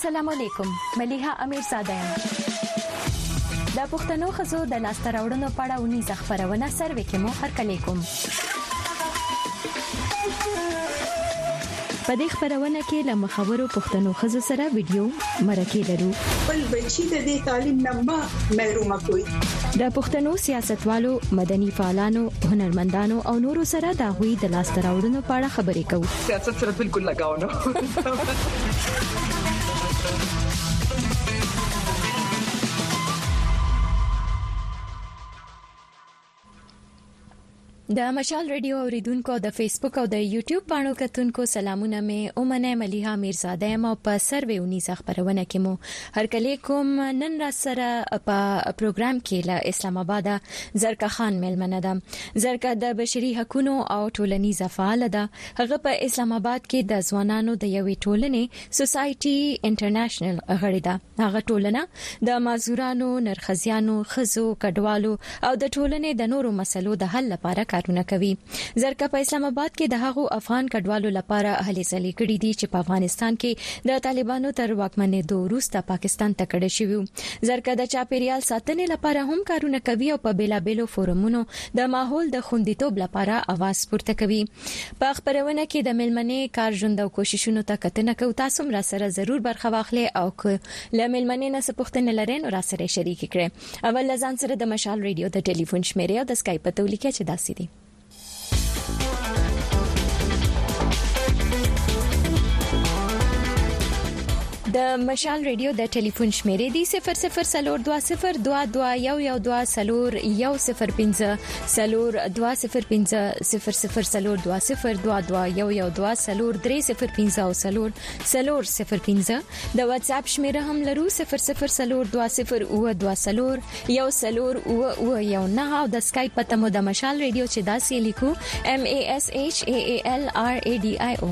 السلام علیکم مليحه امیرزاده یم د پښتنو خزو د لاسته راوړنو په اړه ونی ځخپرونه سروې کې مو هرکلی کوم په دې خبرونه کې له مخاورو پښتنو خزو سره ویډیو مرکه لرو بل بچی د دې تعلیم نه محروم کوي د پښتنو سیاستوالو مدني فعالانو هنرمندانو او نورو سره د غوي د لاسته راوړنو په اړه خبرې کوو سیاست سره بالکل لگاو نه د مشال رادیو اوریدونکو د فیسبوک او د یوټیوب باندې کتونکو سلامونه مې اومنه مليحه میرزاده یم او په سروې خبرونه کې مو هرکلی کوم نن را سره په پروګرام کې له اسلام آباد زرکه خان ملمنه ده زرکه د بشري حقوقو او ټولنیز فعال ده هغه په اسلام آباد کې د ځوانانو د یوې ټولنې سوسايټي انټرنیشنل غړي ده هغه ټولنه د مازورانو نرخزیانو خزو کډوالو او د ټولنې د نورو مسلو د حل لپاره کارونه کوي زرکه په اسلام آباد کې د هغو افغان کډوالو لپاره هلې ځلې کړې دي چې په افغانستان کې د طالبانو تر واکمنېدو وروسته پاکستان ته کډه شوی زرکه د چاپیریال ساتنې لپاره هم کارونه کوي او په بیلابېلو فورمونو د ماحول د خوندیتوب لپاره आवाज پورته کوي په خبرونه کې د ملمنې کار ژوند او کوششونو ته کتنه کوي تاسو را سره ضرور برخه واخلئ او له ملمنې نه سپوښتنه لرئ نو را سره شریک کړئ اول ځان سره د مشال رادیو د ټلیفون شمیره او د اسکایپ په تولیکه چې داسې دي د مشال رادیو د ټلیفون شمیره دی 002022112015 د واتس اپ شمیره هم لرو 002022010109 او د اسکایپ پته مو د مشال رادیو چې داسې لیکو MASHAALRADIO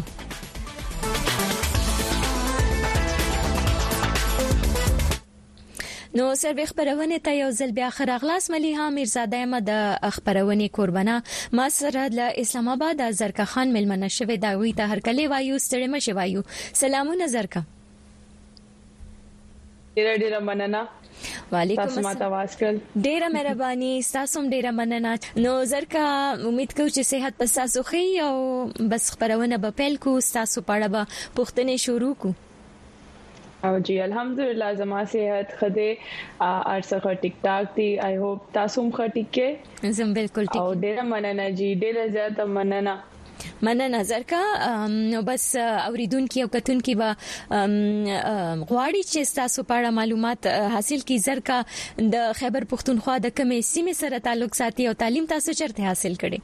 نو سروې خبرونه ته یو ځل بیا خراغلاس مليحه میرزاده یم د خبرونه قربانه ما سره د اسلام آباد زرکه خان ملمنه شوی دا وی ته هرکلی وایو ستړي مشه وایو سلامونه زرکه ډیره مننه وعلیکم السلام ډیره مهرباني تاسو ډیره مننه نو زرکه امید کوم چې صحت په تاسو خي او بس خبرونه به پیل کو تاسو پړه به پوښتنه شروع کو او جی الحمدلله زما صحت خده ارڅخه ټیک ټاک دی آی هوپ تاسو هم ټیک کې زم بالکل ټیک او ډیره مننه جی ډیره زیاته مننه نظر کا نو بس اوریدونکو او کتونکو به غواړي چې تاسو په اړه معلومات حاصل کړئ زرکه د خیبر پختونخوا د کومې سیمې سره تعلق ساتي او تعلیم تاسو چیرته حاصل کړئ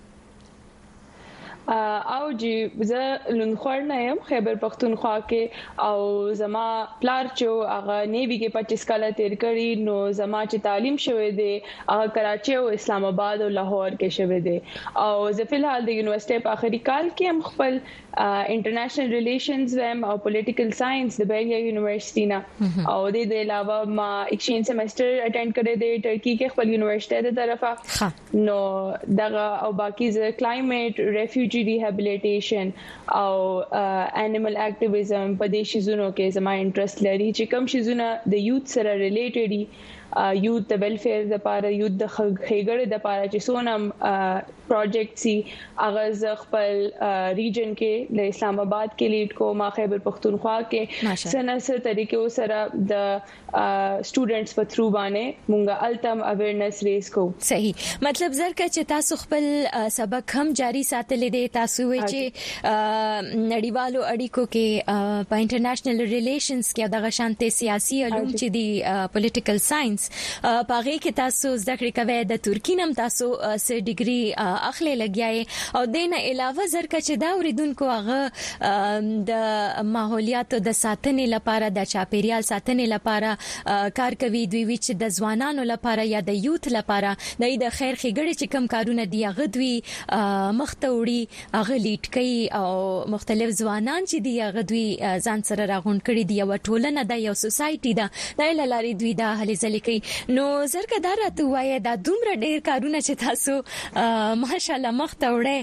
او جی زه لونخوړ نه يم خیبر پختونخوا کې او زما پلار چې هغه نیوی کې 25 کال تیر کړی نو زما چې تعلیم شوه دی هغه کراچي او اسلام آباد او لاهور کې شوه دی او زه په حال د یونیورسيټي په اخري کال کې هم خپل انټرنیشنل ریلیشنز او پولیټیکل ساينس د بیلیا یونیورسيټي نه او د دې علاوه ما ایکسچینج سیمستر اټینډ کړی دی ټرکی کې خپل یونیورسيټي د طرفه نو دغه او باقي ز کلایمټ ریفیوجی ریهابلیټیشن او انیمل اکټیویزم په دې شیزونو کې زما انټرست لري چې کوم شیزونه د یوث سره ریلیټډ دي یوث د ویلفیر د لپاره یوث د خېګړې د لپاره چې سونم پروجیکټ سي اغاز خپل ریجن کې د اسلام آباد کې لیډ کو ما خیبر پختونخوا کې سنسر طریقو سره د سټوډنټس په تھرو باندې مونږه التم اویرنس ریس کو صحیح مطلب زرکه چې تاسو خپل سبق هم جاری ساتلې دي تاسو وی چې نړیوالو اړیکو کې په انټرنیشنل ریلیشنز کې دغه شانتي سیاسي علوم چې دي پولیټیکل ساينس پاره کې تاسو زده کړې کوي د ترکی نم تاسو سه ډیګري اخلي لګیاي او دینه علاوه زرکه چې دا اوریدونکو هغه د ماحولیاتو د ساتنې لپاره د چاپیریال ساتنې لپاره کار کوي دوی چې د ځوانانو لپاره یا د یوث لپاره د خیر ښېګړې چې کم کارونه دی هغه دوی مخته وړي هغه لیډ کوي او مختلف ځوانان چې دی هغه دوی ځان سره راغون کړي دی او ټولنه د یو سوسايټي دا د لاري دوی دا هلې ځلې کوي نو زرکه دا راته وایي دا دومره ډېر کارونه چې تاسو ماشاءالله مخته وړئ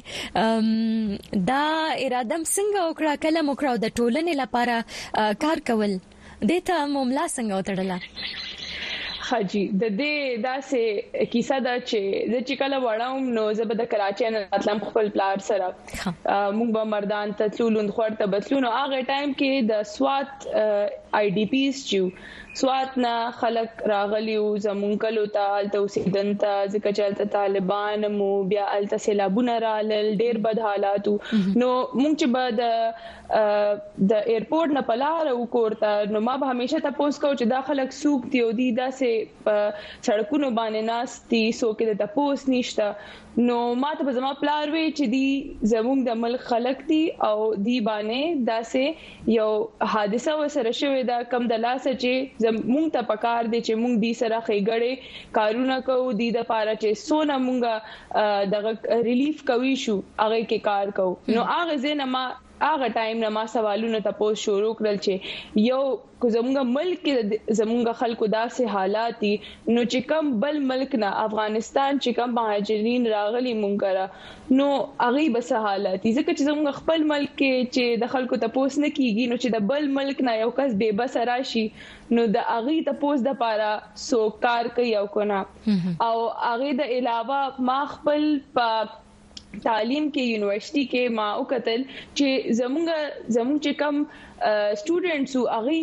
دا اراده څنګه وکړه کله مو کړو د ټولنې لپاره کار کول دته مملا څنګه وتړله؟ حاجی د دې داسې کیسه دا چې کله وړاوم نو زه د کراچۍ نه راتلم خپل پلار سره موږ به مردان ته تلون خور ته بتلون هغه ټایم کې د سوات آی ډی پیز چې سوات نه خلک راغلیو زمون کلو ته اوسیدن ته ځکه چې طالبان مو بیا الته سیلابونه رالل ډیر بد حالات نو موږ چې به د ایرپورټ نه پلار وکړتا نو ما به همیشه تاسو کو چې داخلك سوق دی او دی داسې سړکونو باندې ناشتي سو کې د تاسو نشته نو ما ته زما پلار وی چې دی زموږ د ملک خلک دي او دی باندې داسې یو حادثه وسره شوې دا کم د لاسه چې زموږ ته پکار دي چې موږ دی سره خېګړې کارونه کوو دی د پاره چې سونه موږ د ریلیف کوي شو هغه کې کار کوو نو هغه زینما هغه ټایم نه ما سوالونه تاسو شروع کړل چې یو کو زموږ ملک کې زموږ خلکو داسې حالات دي نو چې کوم بل ملک نه افغانستان چې کوم مهاجرین راغلي مونږه نو هغه بس حالات ځکه چې زموږ خپل ملک کې چې د خلکو تاسو نه کیږي نو چې د بل ملک نه یو کس به بس راشي نو د هغه تاسو د پاره سو کار کوي او کنه او هغه د علاوه ما خپل په تعلیم کې یونیورسيټي کې ما وکتل چې زموږ چې کم سټوډنټس هغه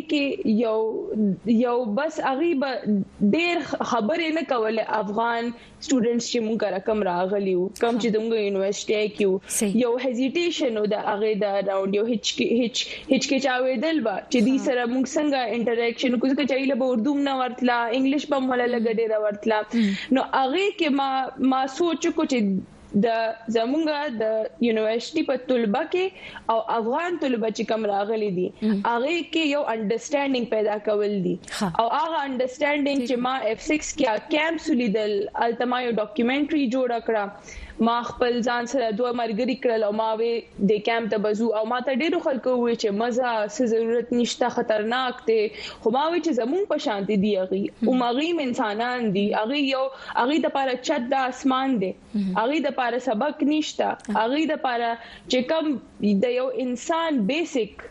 کې یو بس هغه به ډېر خبرې نه کوله افغان سټوډنټس چې موږ رقم راغلیو کم چې دغه یونیورسيټي کې یو هزیټیشن او د هغه د راوند یو هیڅ کې چاوېدل با چې دې سره موږ څنګه انټریکشن کوو چې چایله به اردو نه ورتلا انګلیش په مولا لګډې ورتلا نو هغه کې ما سوچ کو چې د زمونږه د یونیورسيټي په طلبه کې او افغان طلبه چې کوم راغلي دي هغه کې یو انډرستانډینګ پیدا کول دي او هغه انډرستانډینګ چې ما F6 کې کیمپ سلیدل التما یو ډاکومنټري جوړ کړه ما خپل ځان سره دوه مرګري کړل او ما وې د کیمپ ته بزو او ما ته ډیرو خلکو وې چې مزه څه ضرورت نشته خطرناک دی خو ما وې چې زمون په شانتي دی هغه او مغیم انسانان دي هغه د پاره چت د اسمان دی هغه د پاره سبق نشته هغه د پاره چې کوم د یو انسان بیسیک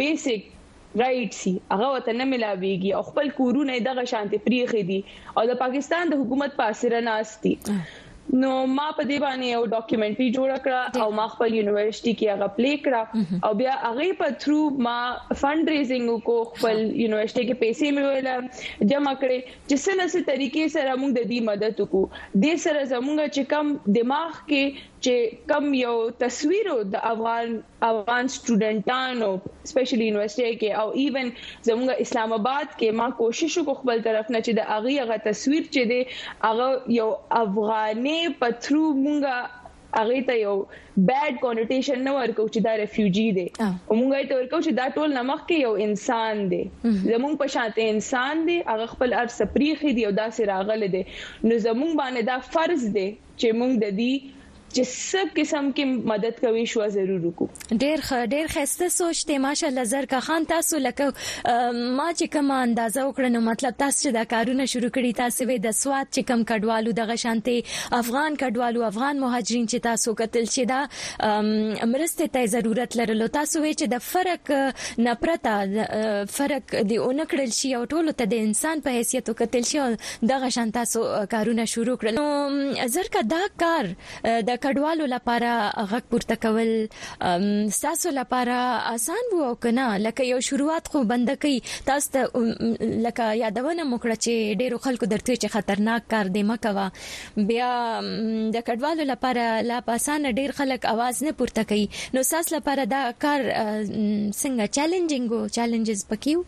رائټ سي هغه وته نه ملاويږي او خپل کورونه دغه شانتي پریخي دي او د پاکستان د حکومت په اثر نه استي نو ما په دې باندې یو ډاکومنټري جوړ کړه او ما خپل یونیورسيټي کې هغه پلی کړه او بیا هغه په تھرو ما فند ریزینګ کو خپل یونیورسيټي کې پیسې مې ویل جمع کړې چې څنګه طریقې سره موږ د دې مدد وکړو د سره زموږ چې کم دماغ کې چې کم یو تصویر د افغان سټوډنټانو سپیشلی یونیورسيټي کې او ایون زموږ اسلام آباد کې ما کوشش وکړ خپل طرف نه چې د هغه تصویر چې دی هغه یو افغاني په تھرو مونږه هغه ته یو بیډ کونوټیشن نه ورکو چې دا ریفیوجی دی او مونږه ته ورکو چې دا ټول نمخ کې یو انسان دی زمونږ په شانته انسان دی هغه خپل ارث پریخي دی او دا سره راغله دی نو زمونږ باندې دا فرض دی چې مونږ د دې چې سب قسم کې مدد کوي شو ضرور وکړو ډېر خسته سوچ ته ماشاءالله زرکا خان تاسو لکه ما چې کوم اندازه وکړنو مطلب تاسو چې دا کارونه شروع کړی تاسو د سواد چې کم کډوالو دغه شانته افغان کډوالو افغان مهاجرین چې تاسو کتل چې دا مرسته ته ضرورت لرلو تاسو وی چې د فرق نه پرته فرق دی اونکړل شي او ټولو ته د انسان په حیثیت وکتل شي دغه شانته تاسو کارونه شروع کړل نو زرکا دا کار د کډوالو لپاره غږ پورته کول تاسو لپاره آسان وو کنه لکه یو شروعات خو بند کوي تاسو لکه یادونه مکړه چې ډیرو خلکو درته چې خطرناک کار دی مکوا بیا د کډوالو لپاره لا آسان ډیر خلک आवाज نه پورته کوي نو تاسو لپاره دا کار څنګه چیلنجز پکيو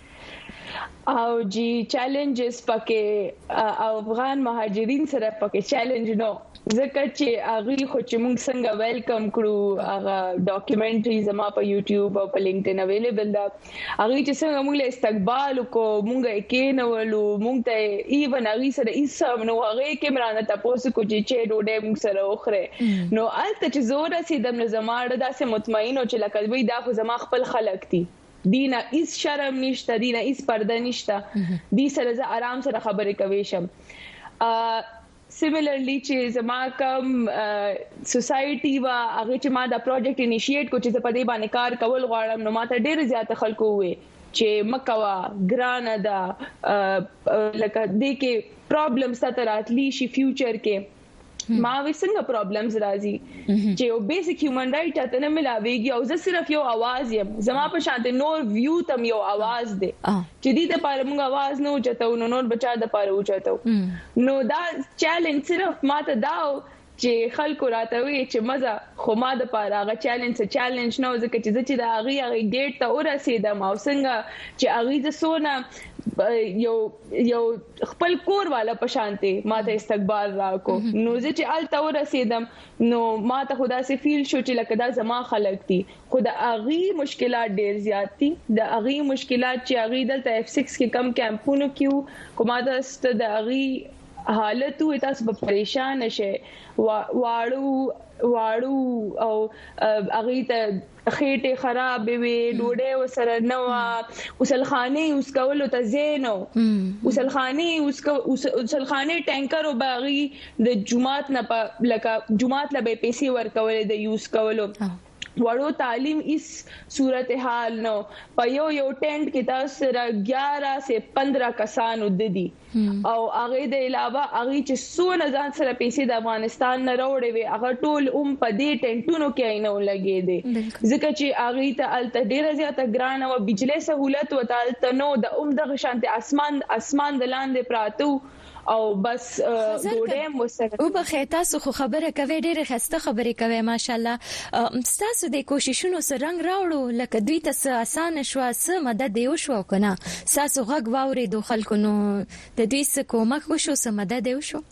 او جی چیلنجز پکې افغان مهاجرین سره پکې چیلنج نو ځکه چې هغه خو چې موږ څنګه ویلکم کړو هغه ډاکومنټري زما په یوټیوب او په لینکډین اویلیبل ده هغه چې څنګه موږ له استقبال کو موږ کې نو ولو موږ ته ایون هغه سره ایسم نو هغه کې مرانه تاسو کو چې ډوډۍ موږ سره اوخره نو الته چې زور رسیدم نو زماړه داسې مطمئن او چې لکه وی دا خو زما خپل خلک دي دینه هیڅ شرم نشته دینه هیڅ پرده نشته دې سره زه آرام سره خبرې کوي شم سیملرلی چې زما کوم سوسايټي وا هغه چې ما دا پروجیکټ انیشیټ کو چې په دې باندې کار کول غواړم نو ما ته ډېر زیات خلکو وې چې مکوا ګران ده لکه دې کې پرابلمز تراتلی شي فیوچر کې ما وسنګ پرابلمز راځي چې یو بیسیک هیومن رائټ ته نه ملاويږي او زه صرف یو आवाज یم زما په شانته نور ویو تم یو आवाज دی چې دې د پاره موږ आवाज نه اوچتو نور بچا د پاره اوچتو نو دا چیلنج صرف ماته داو چې خلکو راته وی چې مزه خو ما د پاره هغه چیلنج نو ځکه چې د هغه ډیټ ته ورسېدم او څنګه چې هغه د سونه یو خپل کور والا په شانته ماته استقبال راکو نو چې آلته ورسېدم نو ماته خدا سي فیل شو چې لکه دا زما خلک دي خدا هغه مشکلات ډېر زیات دي د هغه مشکلات چې هغه دلته F6 کې کم کیمپونو کې کومه د هغه حالت وي تاسو په پریشان شئ واړو او هغه ته خېټه خراب وي ډوډۍ وسره نه وا وسلخانه اوس کولو ته زینو وسلخانه ټانکر او باغی د جمعات نه لکه جمعات له پیسې ورکول د یوز کولو وړو تعلیم اس صورتحال نو په یو ټینټ کې تاسو را 11 سے 15 کسان وددي او هغه د علاوه هغه چې سونه ځان سره پیسې د افغانستان نه راوړې وي هغه ټول په دې ټینټونو کې عینو لګې دي ځکه چې هغه ته الته ډیره زیاته ګران او بجلی سہولت وتالته نو د دغه شانته اسمان د لاندې پراتو او بس ډوډۍ مسره او په خیتا سو خبره کوي ډېر خسته خبره کوي ماشاالله تاسو د کوششونو سره رنگ راوړو لکه دوی ته آسان شو سم مدد دی شو کنه تاسو غږ واوري د خلکو نو د دوی څخه کومک وشو سم مدد دی شو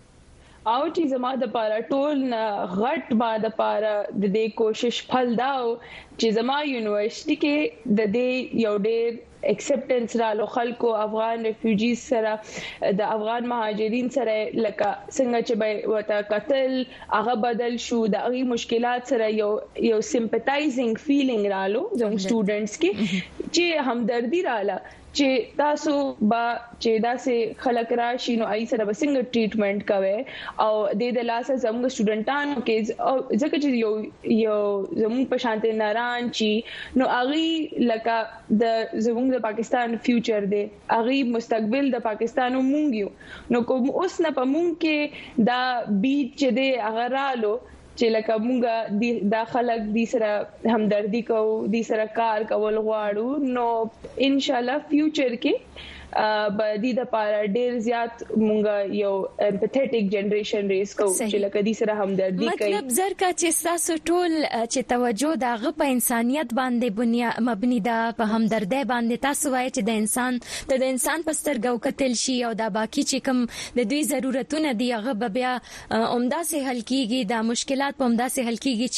او چې زما د پاره ټول غټ ما د پاره د دې کوشش پھل داو چې زما یونیورسيټي کې د دې یو ډېر ایکسپټنس رالو خلکو افغان ریفیوجیز سره د افغان مهاجرین سره لکه څنګه چې به وته قتل هغه بدل شو د هغه مشکلات سره یو سمپاتایزینګ فیلینګ رالو زموږ سټوډنټس کې چې همدردی رااله چې تاسو با چې داسې خلک راشي نو ای سره بسنګ ټریټمنټ کوي او د لاسه زموږ سټوډنټانو کې ځکه چې یو زموږ په شانته ناران چی نو اغي لکه د زموږ د پاکستان فیوچر دی اغي مستقبل د پاکستانو مونږ نو کوم اوس نه په مونږ کې دا بیت چې دی هغه رالو چې لکه مونږه د خلک دي سره همدردی کو دي سره کار کول غواړو نو ان شاء الله فیوچر کې بدی د پاره ډیر زیات مونږه یو امپاثیټک جنریشن ریس کو چې لکه دي سره همدردی کوي مطلب زرکه چې تاسو ټول چې توجه دغه په انسانيت باندې مبني ده په همدردی باندې تاسو وایي چې د انسان په سترګو کتل شي او دا باقي چې کوم د دوی ضرورتونه دي هغه بیا عمده سه حل کیږي د مشکلات په عمده سه حل کیږي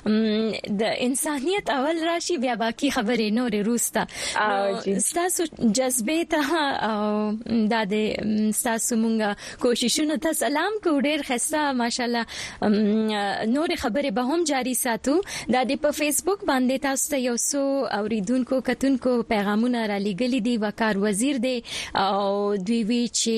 چې د انسانيت اول راشي بیا باقي خبرې نور روسته تاسو جذبه ته او د تاسو مونږه کوششونه ته سلام کو ډیر خسته ماشالله نور خبره به هم جاری ساتو د په فیسبوک باندې تاسو ته یو سو اوریدونکو کتونکو پیغامونه را لګلې دي وقار وزیر دی او دوی وی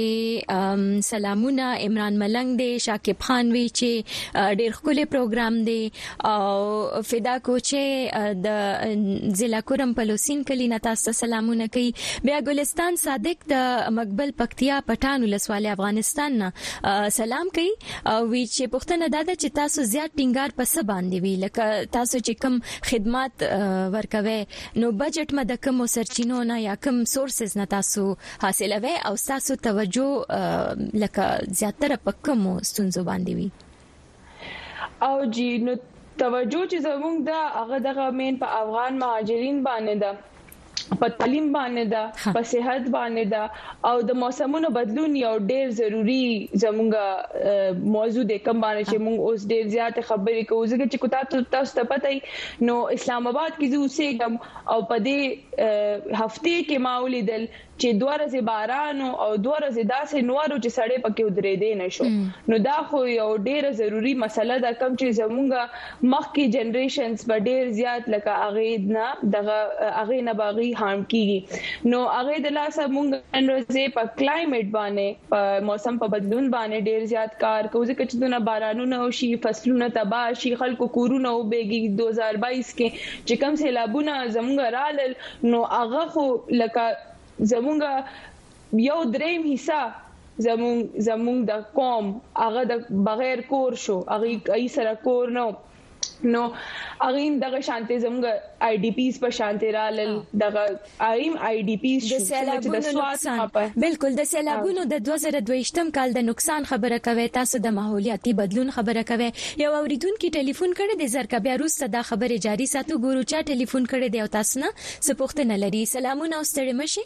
چې سلامونه عمران ملنګ دی شاکب خان وی چې ډیر خولي پروګرام دی او فدا کو چې د ضلع کورم پلوسین کلینا تاسو سلامونه کوي بیا ګلستان صادق د مقبل پکتیا پټان ولسوالۍ افغانستان نه سلام کوي او وی چې پښتنه داده چې تاسو زیات ټینګار پس باندې وی لکه تاسو چې کوم خدمات ورکوي نو بجټ مده کوم سرچینو نه یا کوم سورسز نه تاسو حاصلوي او تاسو توجه لکه زیاتره په کوم ستونزو باندې وی او جی نو توجه چې زموږ د هغه دغه مین په افغان مهاجرین باندې ده په تعلیم باندې ده په صحت باندې ده او د موسمونو بدلون یو ډیر ضروری زموږه موضوع د کم باندې چې موږ اوس ډیر زیات خبرې کوو ځکه چې تاسو ته پته نو اسلام آباد کې زه اوسېږم او په دې هفته کې ما ولیدل چې 2 ورځې باران او 2 ورځې داسې نورو چې سړې پکې ودرې دي نشو نو دا خو یو ډیره ضروری مسله ده کوم چې زمونږه مخکې جنریشنز په ډیر زیات لکه اغه نه باغی هارم کیږي نو اغه د لاسه مونږ انرژي په کلایمټ باندې په موسم په بدلون باندې ډیر زیات کار کوو ځکه چې دونه بارانونه او شي فصلونه تباہ شي خلکو کورونه وبېږي 2022 کې چې کوم سیلابونه زمونږ رالل نو اغه خو لکه زمونږ یو دریم حصہ زمونږ د قوم هغه د بغیر کور شو هغه ای سره کور نو هغه دغه شانتي زمونږ آی ډی پیز په شانتي رالل دغه آی ډی پیز د سیلابونو نقصان بالکل د سیلابونو د 2022م کال د نقصان خبره کوي تاسو د ماحولیاتي بدلون خبره کوي یو اوریدونکو ټلیفون کړی د زرکبیا روسته دا خبره جاری ساتو ګورو چا ټلیفون کړی دی او تاسو نه سپوښتنه لري سلامونه او ستړي مشي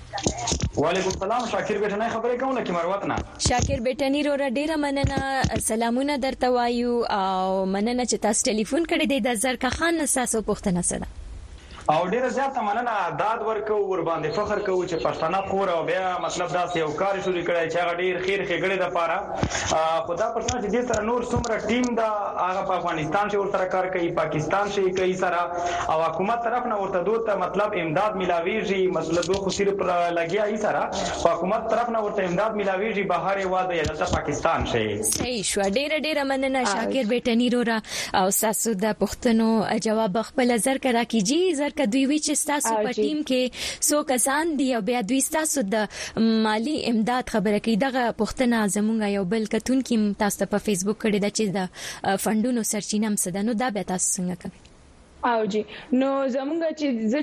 وعلیکم السلام شاکر بیٹنی خبرې کوم لکه مروت نه شاکر بیٹنی رو ډیره مننه سلامونه درته وایو او مننه چې تاسو ټلیفون کړی دی د زرکه خان تاسو پوښتنه سره او ډیره زیاته مننه داد ورکو ور باندې فخر کوو چې پښتانه خور او بیا مطلب دا یو کار شروع کړی چې هغه ډیر خیر خېګړې د پاره خدا پرڅنګ چې دې سره نور څومره ټیم دا هغه په افغانستان کې ور سره کار کوي پاکستان شي کوي سره او حکومت طرف نه ورته دوته مطلب امداد ملاويږي مطلب خو صرف لګیا ای سره حکومت طرف نه ورته امداد ملاويږي بهر واده یا د پاکستان شي صحیح شو ډیره مننه شاکر بیٹنی رو را او تاسو د پښتنو جواب خپل زرکه راکیږي که دوی وی چې تاسو په ټیم کې سو کسان دی او بیا دوی تاسو د مالی امداد خبره کوي دغه پښتنه زمونږ یو بل کتون کې تاسو په فیسبوک کړی د چې د فندونو سرچینه هم سده نو دا به تاسو څنګه کوي او جی نو زمونږ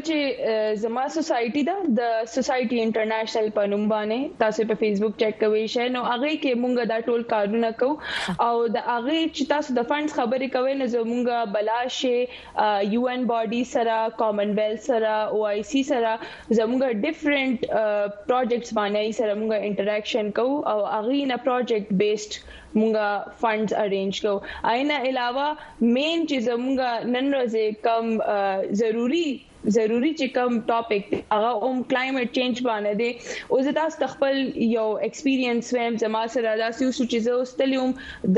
چې زما سوسايټي دا د سوسايټي انټرنیشنل په نوم باندې تاسو په فیسبوک چیک کوئ شئ نو هغه کې مونږ دا ټول کارونه کوو او د هغه چې تاسو د فندز خبرې کوئ نو زمونږ بلاشه یو ان باډي سره کامن ویلث سره او آی سی سره زمونږ ډیفرنٹ پروجیکټس باندې سره مونږ انټریکشن کوو او هغه نه پروجیکټ بیسډ مونږه فندز ارینج کو اینا علاوه مین چې زمونږه نن ورځې کم ضروری چې کم ټاپک هغه کلایمټ چینج باندې دی او زه تاسو خپل یو ایکسپیرینس ویم زما سره دا چې زه استلیوم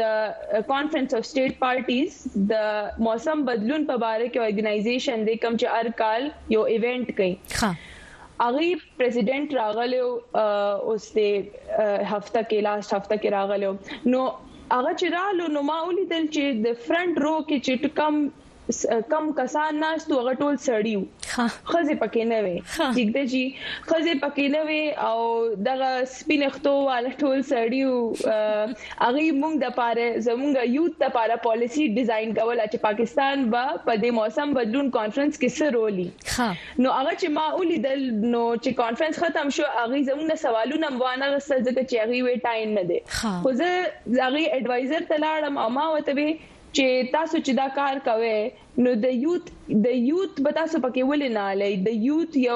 د کانفرنس اف سټیټ پارټیز د موسم بدلون په اړه کې ارګنایزیشن دی کوم چې هر کال یو ایونت کوي ها اغه پریزیډنٹ راغلو اوس د هفته کې لاست هفته کې راغلو نو هغه چې رالو نو ما ولیدل چې د فرنٹ رو کې چې کم کسان ناس تو هغه ټول سړیو خزه پکې نه وي ټیک دی خزه پکې نه وي او دغه سپینختو والا ټول سړیو هغه مونږ د پاره زمونږ یوت د پاره پالیسی ډیزاین کول چې پاکستان با په دې موسم بدلون کانفرنس کې څه رولي نو هغه چې ما ولیدل نو چې کانفرنس ختم شو هغه زمونږ سوالونه موانه غسل ځکه چې هغه وی ټایم نه دی خو زه هغه اډوایزر ته لاړم او ما وته چې تاسو چې دا کار کوئ نو د یوت به تاسو پکې ولې نه لای د یوت یو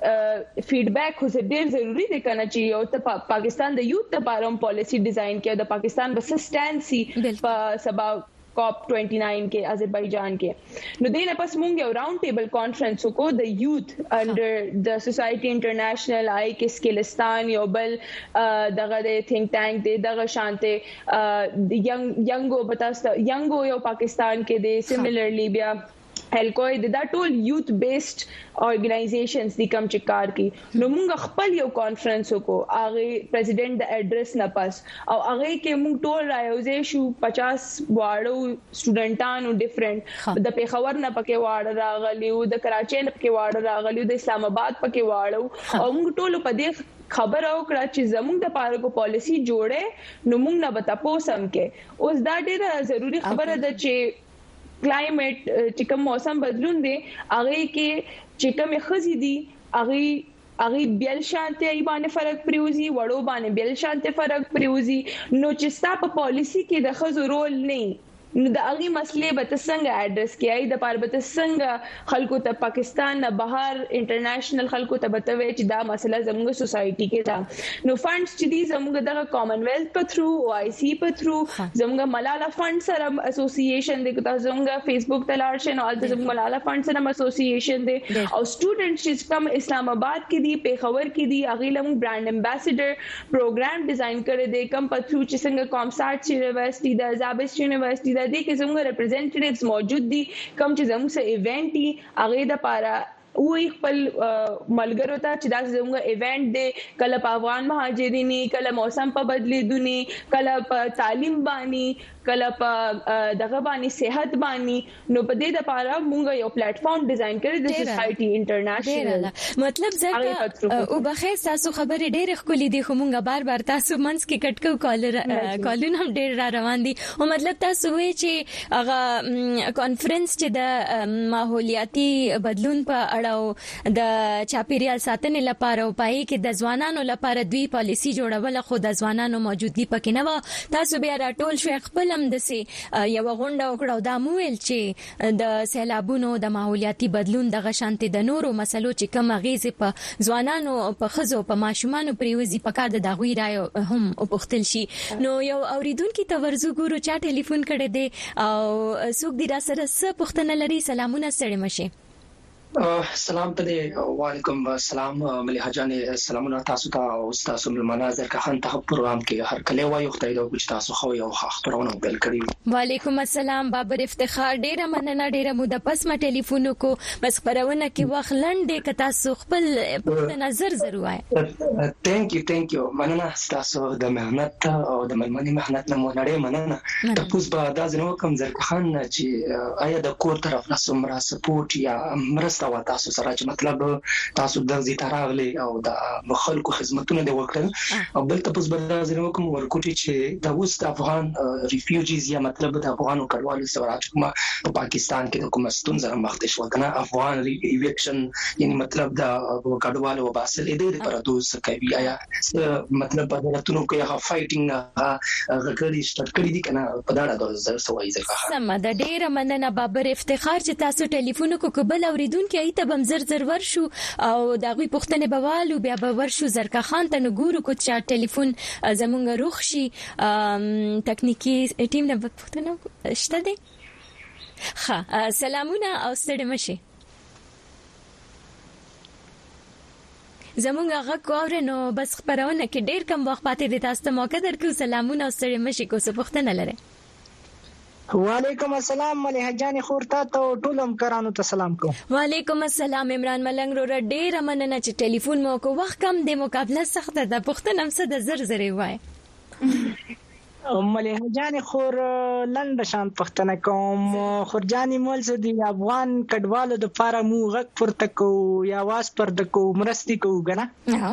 فیډبیک خو ډیر ضروری دی کنه چې یو ته پاکستان د یوت لپاره پالیسی ډیزاین کړي د پاکستان بسسټنسي په سبا COP 29 کې آذربایجان کې نو دینه پس مونږ یو راوند ټیبل کانفرنس کو د یوت انډر د سوسايټي انټرنیشنل آی کې سکلستان یو بل دغه د تھنک ټانک دی دغه شانته ینګو بتاسته ینګو یو پاکستان کې دی سیملرلی بیا هلکوی دا ټول یوت بیسډ ارګنایزیشنز دي کوم چې کار کوي نو موږ خپل یو کانفرنس وکړو هغه پریزیډنٹ د ایډریس نه پاس او هغه کې موږ ټول راوځي شو 50 واړو سټوډنټانو ډیفرنٹ د پیښور نه پکې واړه راغلیو د کراچۍ نه پکې واړه راغلیو د اسلام آباد پکې واړو او موږ ټول په دې خبر او کړه چې زموږ د پاره کو پالیسی جوړه نو موږ نه بتا پوسم کې اوس دا ډیره ضروری خبره ده چې کلایمټ چې کوم موسم بدلون دی هغه کې چې کوم خزي دي هغه بیل شانته ای باندې فرق پریوزي وړو باندې بیل شانته فرق پریوزي نو چې ستا په پالیسی کې د خزو رول نه نو د هغه مسلې به څنګه اډرس کیای د پاره به څنګه خلکو ته پاکستان نه بهر انټرنیشنل خلکو ته بتوي چې دا مسله زموږ سوسايټي کې ده نو فندز چې دي زموږ د کامن ویلث په تھرو او آی سی په تھرو زموږ ملالا فند سره اسوسییشن د زموږ فیسبوک ته لاړ شي نو د زموږ ملالا فند سره اسوسییشن دی او سټوډنټ چې کوم اسلام آباد کې دي پیښور کې دي هغه لمو برانډ امباسډر پروګرام ډیزاین کړی دی کم په تھرو چې څنګه کامسارټ یونیورسيټي د زابست یونیورسيټي د دې کې زموږ ریپرزینټیټیوز موجود دي کوم چې زموږ سره ایونت دي هغه د پاره وی خپل ملګرو ته چې دا زموږ ایونت دی کله په افغان مهاجرینی کله موسم په بدلیدونی کله په تعلیم باندې کله په دغه باندې صحت باندې نو په دې لپاره موږ یو پلیټ فارم ډیزاین کړی د سوسايټي انټرنیشنل مطلب زه او بخیر تاسو خبرې ډېر خولې دي خو موږ بار تاسو منځ کې کټکو کالونه هم ډېر را روان دي او مطلب تاسو وی چې هغه کانفرنس چې د ماحولیاتي بدلون په اړه د چاپیریال ساتنې لپاره او پای کې د ځوانانو لپاره دوی پالیسی جوړول خو د ځوانانو موجودګي پکې نه و تاسو بیا راټول شو خپل هم د سي یو غونډه وکړو دا مویل چې د سیلابونو د ماحولیاتي بدلون د غشانتي د نورو مسلو چې کوم غیزه په ځوانانو په خزو په ماشومان پریوزي په کار د دغوی رائے هم وپختل شي نو یو اوریدونکو ته ورزو ګورو چا ټلیفون کړي دي او څوک دی را سره څه پښتنه لري سلامونه ستړي مشه سلام ته وعلیکم السلام مليحه جان سلامونه تاسو ته او تاسو ملمنه زرکه خان ته پروګرام کې هر کله وایو خدای دې وکړي تاسو خو یو خبرونه بل کړی وعلیکم السلام بابر افتخار ډیره مننه ډیره مو د پس ما ټلیفون کو بس خبرونه کې وخلند کې تاسو خپل په نظر زروای ثانک یو مننه تاسو د مهنت او د ملمنې مهنت نه مو نړۍ مننه تاسو په دا ځنو کوم زرکه خان چې آیا د کور طرف نه سمرا سپورټ یا مرسته و تاسو سره چې مطلب تاسو د زیات راغلي او د خلکو خدمتونه دی وکړل او بل تاسو بل ځینو کوم ورکوټي چې د وست افغان ریفیوجیز یا مطلب د افغانو کډوالو سره کوم په پاکستان کې کوم ستونزه مخ ته شو کنه افغان ایویکشن یعنی مطلب د کډوالو وباسل دې لپاره دوه کوي یا مطلب په دلتونو کې هغه فایټینګ غکړی سٹارټ کړی دي کنه په دا ډول زر سوای ځکه سم د ډیره مننه بابر افتخار چې تاسو ټلیفون کو قبل اوریدون کې ایته بم زر ورشو او دا غوي پښتنه بوالو بیا به ورشو زرکه خان ته نګورو کو چې ټلیفون زمونږ روخ شي تکنیکی ټیم نه پښتنه شته دي ها سلامونه او ستړي مشه زمونږ غږ کوره نو بس خبرونه کې ډیر کم وخت پاتې دي تاسو ته موقع درکو سلامونه او ستړي مشه کو څه پښتنه لره وعلیکم السلام مليحه جان خورتا ته ټول همکارانو ته سلام کوم وعلیکم السلام عمران ملنګ رو ډیر مننه چې ټلیفون مو کو وخت کم د مقابله سخت ده پښتنه هم څه د زر وای مليحه جان خور لند شان پښتنه کوم خورجاني مول څه دی افغان کډوالو د فارم غک پورته کو یا واس پر د کو مرستي کو غنه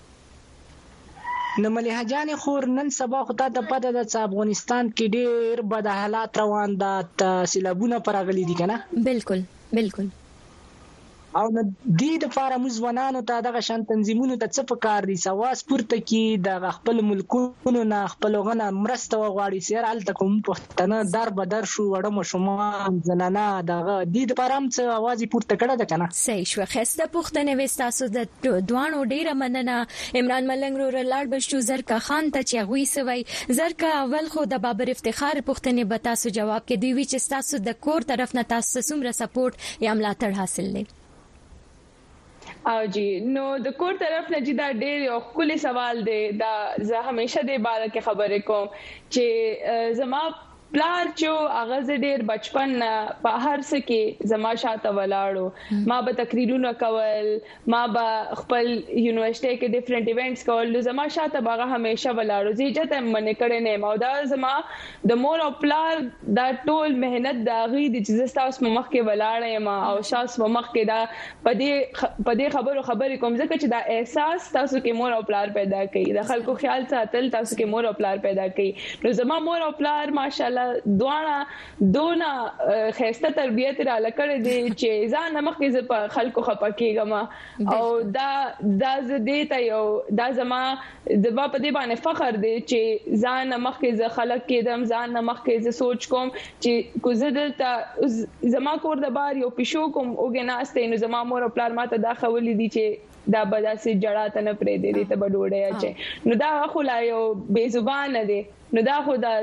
نو مليحه جان خور نن سبا خو ته د پد د افغانستان کې ډېر بد حالات روان دي سیلابونه پرغلي دي کنه بالکل او د فارم ځوانانو ته دغه شان تنظیمونو ته څه پکار دي سواس پورته کې د خپل ملکونو نه خپل غنه مرسته وغواړي سیر الته کوم پښتنه در بدر شو وړم شومان زنانه دغه د فارم څه आवाज پورته کړه ده کنه صحیح شو خسته پښتنه وستاسو د دوانو ډیره مننه عمران ملنګ رو لاړ بشو زرکه خان ته چې غوي سوي زرکه اول خو د بابر افتخار پښتنه به تاسو جواب کې دی چې تاسو د کور طرف نه تاسو سمره سپورټ یا ملاتړ حاصل لې او جی نو د کور طرف نه جدا ډېر یو خولي سوال دی دا زه همیشه د باره کې خبرې کوم چې زما پلار چې هغه ډېر بچپن په هر څه کې زما شاته ولاړو ما به تقریرونه کول ما به خپل یونیورسيټي کې ډیفرنٹ ایونټس کول زما شاته باغه همیشه ولاړو زه اجازه منې کړې نه ما دا زما د مور او پلار دا ټول مهنت دا غي د چې تاسو مخ کې ولاړې ما او تاسو مخ کې دا پدې خبرې کوم ځکه چې دا احساس تاسو کې مور او پلار پیدا کوي د خلکو خیال ساتل تاسو کې مور او پلار پیدا کوي نو زما مور او پلار ماشاءالله الله دواړه دونه خسته تربیت را لکړې دي چې ځان مخکې په خلکو خپکیږم او دا زدې ته یو دا زما د با په دې باندې فخر دی چې ځان مخکې ز خلک کېدم ځان مخکې ز سوچ کوم چې کو زه دلته زما کور د بار یو پښو کوم اوګناسته نو زما مور پلار ماته دا خولې دي چې دا بداسي جړاته نه پرې دي ته بډوړې اچي نو دا خو لا یو بے زبان دی نو دا خو د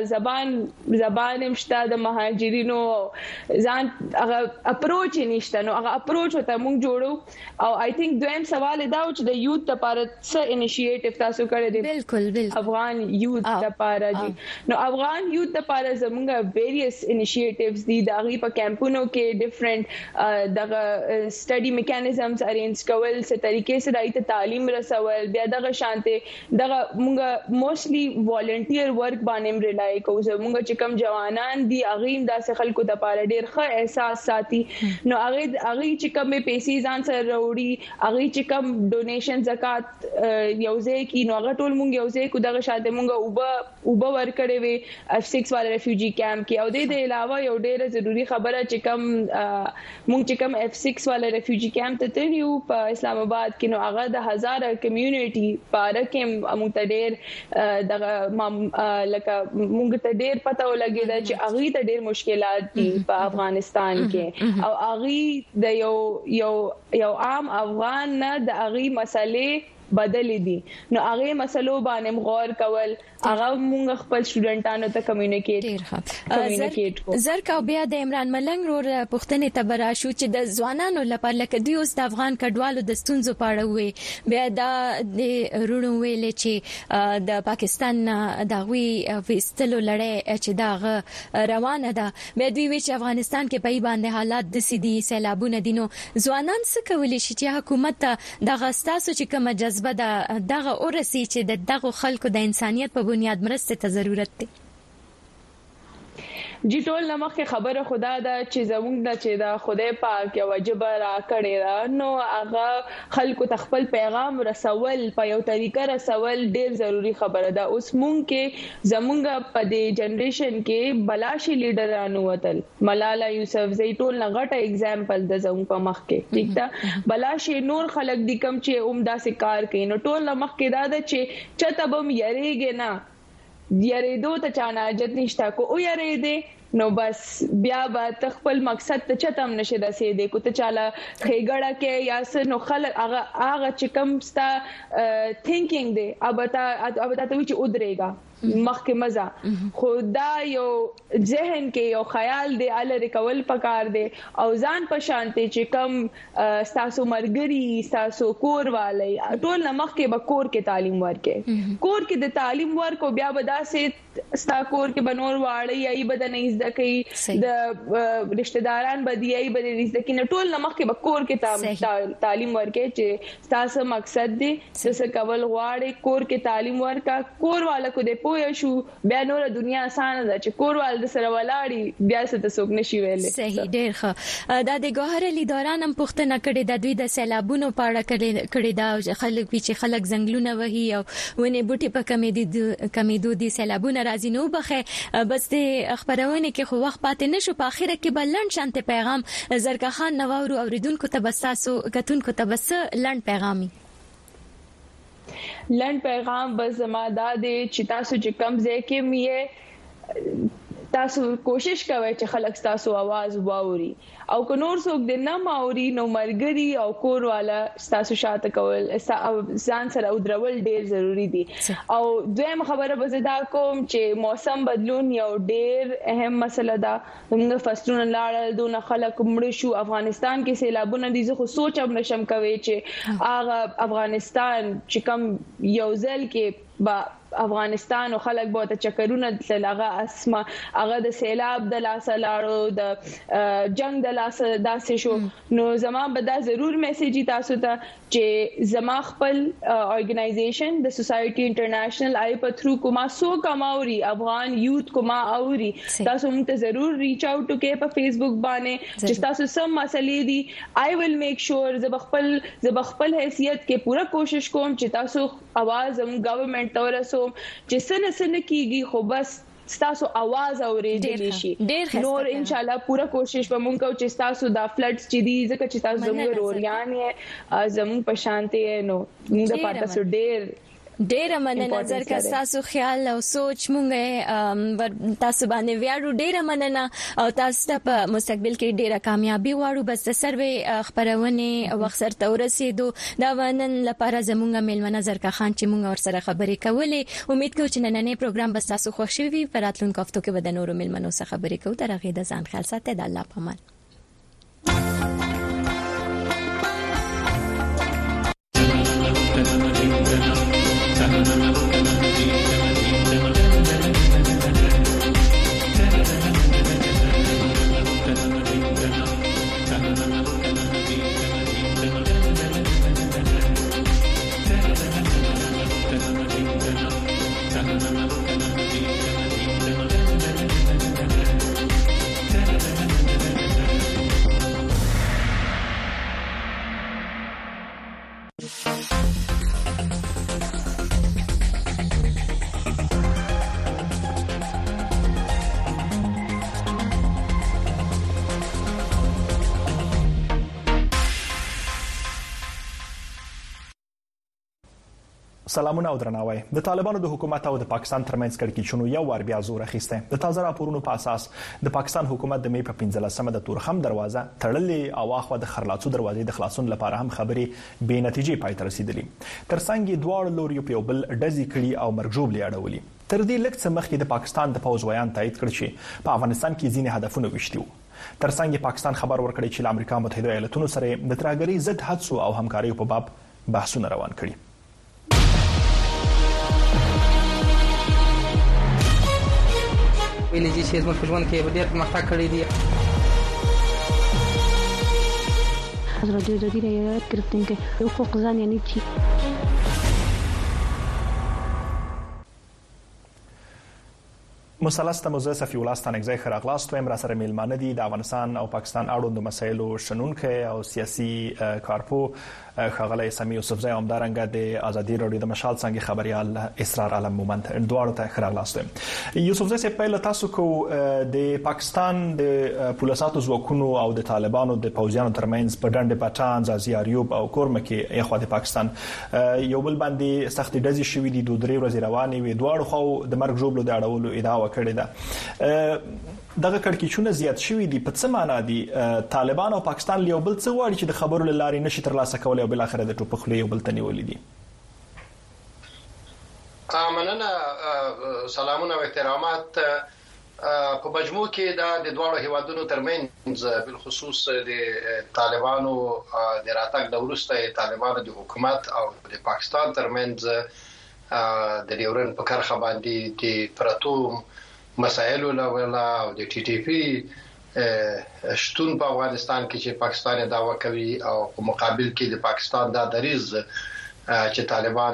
زبان مشته د مهاجرینو ځان هغه اپروچ نشته نو هغه اپروچ ته موږ جوړو او آی تھنک دویم سوال دا چې د یوت لپاره څه انیشیټیو تاسو کړی دی بالکل افغان یوت لپاره دي نو افغان یوت لپاره زموږ ویریس انیشیټیوز دي د غي په کیمپونو کې ډیفرنٹ دغه سټډي میکانیزمز ارینج کول څه طریقې سره ایت تعلیم رسول بیا دغه شانته دغه موږ موستلی والنټیر ورک باندې رلای کوو زموږ چې کم جوانان دي اغیم داسې خلکو د پاره ډیر ښه احساس ساتي نو هغه چې کم پیسې ځان سره وروړي هغه چې کم ډونیشن زکات یوځای کی نو هغه ټول مونږ یوځای کو دغه شاته مونږ وب ورکړې وي F6 والا ریفیوجی کیمپ کې او د علاوه یو ډیره ضروری خبره چې کم مونږ چې کم F6 والا ریفیوجی کیمپ ته تلو په اسلام آباد کې نو هغه د هزار کمیونټي پاره کې مونږ ته ډیر دغه لکه موږ ته ډیر پته ولګیدا چې اغي ته ډیر مشکلات دي په افغانستان کې او اغي د یو عام افغان نه د اغي مسلې بدلې دي نو هغه مسلو باندې غور کول هغه موږ خپل سټوډنټانو ته کمیونیکیټ کو زرکا بیا د عمران ملنګ رور پښتنې تبرا شو چې د ځوانانو لپاره لکه دی اوس د افغان کډوالو د ستونزو پاړه وي بیا دا د رونو ویلې چې د پاکستان د غوي وستلو لړۍ چې دا روانه ده بیا دوی وی چې افغانستان کې په باندې حالات د سيدي سیلابونه دینو ځوانان څه کولی شي چې حکومت د غستاسو چې کوم جذبه دغه اورسي چې دغه خلکو د انسانيت په بنیاد مرسته ته ضرورت دی جی ټول نمخ خبره خدا دا چې زموږ د چې دا خدای پاک یو واجب را کړی دا نو هغه خلکو تخپل پیغام رسول په یو طریقه رسول ډیر ضروری خبره ده اوس مونږ کې زموږ په دې جنریشن کې بلاشي لیډرانو وتل ملالا یوسف زئی ټول غټه اگزامپل د زموږ په مخ کې ٹھیک ده بلاشي نور خلک دي کم چې عمده سي کار کوي نو ټول نمخ کې دا ده چې چته بم یریږي نه یریدو ته چانه اجت نشتا کو او یریدې نو بس بیا به تخپل مقصد ته چتم نشه رسیدې کو ته چاله خېګړه کې یا س نو خلک هغه چې کم ستا تھینکینګ دی ابتا ته چې ودرېګا مخکې مزه خدا یو ذهن کې یو خیال دی ال ریکول پکار دی او ځان په شانتي چې کم تاسو مرګري تاسو کور والی ټول مخ کې به کور کې تعلیم ورکې کور کې د تعلیم ورکو بیا ودا سي ستا کور کې بنور واړی ای بدن زده کوي د رشتہ داران بدی ای بدن زده کوي ټول مخ کې به کور کې تعلیم ورکې چې تاسو مقصد دی څه کول غواړي کور کې تعلیم ورکا کور والا کو دې پوه شو بیا نور دنیا آسان ده چې کوروال د سره ولاړی بیا څه ته څوک نشي ویلې صحیح ډیر ښه دا د ګوهر علی دوران هم پښتنه کړي د دوی د سیلابونو پاړه کړي دا خلک چې زنګلونه وهي او ونه بوټي په کمیدو دي سیلابونه راځي نو بخه بس د خبرونه کې خو وخت پاتې نشو په اخره کې بلند شانته پیغام زرکا خان نواورو اوریدونکو ته بساسو کتونکو ته بس لند پیغامي لند پیغام بس زماده دي چې تاسو چې کم ځای کې میه تاسو کوشش کوئ چې خلک تاسو आवाज واوري او که نور څوک د نه ماوري نو مرګري او کور والا تاسو شاته کول ځان سره ودرول ډیر ضروری دي او دویم خبره به زدا کوم چې موسم بدلون یو ډیر اهم مسله ده موږ فصلونه لاړل دونه خلک مړ شو افغانستان کې سیلابونه دي زه خو سوچ هم نشم کوي چې هغه افغانستان چې کم یو ځل کې با افغانستان او خلک به ته چکرونه تلغه اسما هغه د سیلاب د لاسه لاړو د جنگ د لاسه داسې شو نو زما به دا ضرور میسج تاسو ته چې زما خپل اورګنایزیشن د سوسایټي انټرنیشنل آی په تھرو کوما سو کماوري افغان یوت کوما اوري تاسو موږ ته ضرور ریچ اوټ وکړئ په فیسبوک باندې چې تاسو سم مسلې دي آی ویل میک شور زب خپل حیثیت کې پورا کوشش کوم چې تاسو आवाज هم ګورنمنت ته ورسوم چې سن کیږي خو بس ستاسو आवाज اوریدل شي نور ان شاء الله پورا کوشش به مونږ کوو چې تاسو دا فلډز چې دي ځکه چې تاسو زموږ روریان یې زموږ په شانتي نو موږ په تاسو ډېر مننه نظر کا تاسو خیال او سوچ مونږه تاسو باندې ویاړو ډېر مننه او تاسو ته په مستقبل کې ډېره کامیابی غواړو بس د سروې خبرونه وخت سره ورسېدو دا ونن لپاره زمونږه میلمنه نظر کا خان چې مونږ ور سره خبرې کولې امید کوم چې نننې پروګرام بس تاسو خوښ شي په راتلونکو هفتو کې به د نورو میلمنو سره خبرې کوو تر هغه د ځان خیال ساتئ د الله په امان سلامونه او درناوی د طالبانو د حکومت او د پاکستان ترمنځ کړکېچونو یو وار بیا زور اخیسته د تازه راپورونو په اساس د پاکستان حکومت د مې په 15مه د تورخم دروازه تړلې او اخوا د خرلاڅو دروازې د خلاصون لپاره هم خبرې بې نتیجې پای ته رسیدلې ترڅنګ دواړو لوري په بل ډزې کړي او مرګ ژوبلې اړولې تر دې لږ څه مخکې د پاکستان د پوځ ویان تایید کړ چې په افغانستان کې ځینې هدفونه وشتي ترڅنګ پاکستان خبر ورکړی چې د امریکا متحده ایالاتونو سره د ترهګرۍ ضد هڅو او همکارۍ په باب بحثونه روان کړي ویلې چې زموږ په ژوند کې ډېر پرمختګ کړی دی حضرت جديدة يذكر حقوق زان يعني شيء مثلث ته موزه صفی الله ستانګزی خراغلاست ویم را سره میلمانه دي د افغانستان او پاکستان اړوند مسایلو شنونکو او سیاسي کارپو خغلی سمی یوسفزی همدارنګه د ازادي رادیو د مشال څنګه خبريال اسرار علم مومند دواړو ته خراغلاست یوسفزی سه پهل تاسو کو د پاکستان د پولیساتو ځواکونو او د طالبانو د پوځیانو ترمنځ په ډنډ پټان زازیاریوب او کورمکي اخوا د پاکستان یو بل باندې سخت ډزې شوې دي د درې ورځې روانې وي دواړو خو د مرګ ژوبلو د اړولو ادعا کړی ده دغه کړکېچونه زیات شوي دي په څه معنا دي طالبان او پاکستان یو بل څه غواړي چې د خبرو له لارې نشي ترلاسه کولی او بل اخر د ټوپک خولې یو بل ته نیولې دي مننه سلامونه او احترامات په مجموع کې د دواړو هیوادونو ترمنځ بالخصوص د طالبانو د راتګ د وروسته طالبانو د حکومت او د پاکستان ترمنځ د ډیورن په کرخه باندې د پرتو مسایلو لولا او د ټي ټي پی شتون په افغانستان کې چې پاکستان دعوا کوي او په مقابل کې د پاکستان د دریز چې طالبان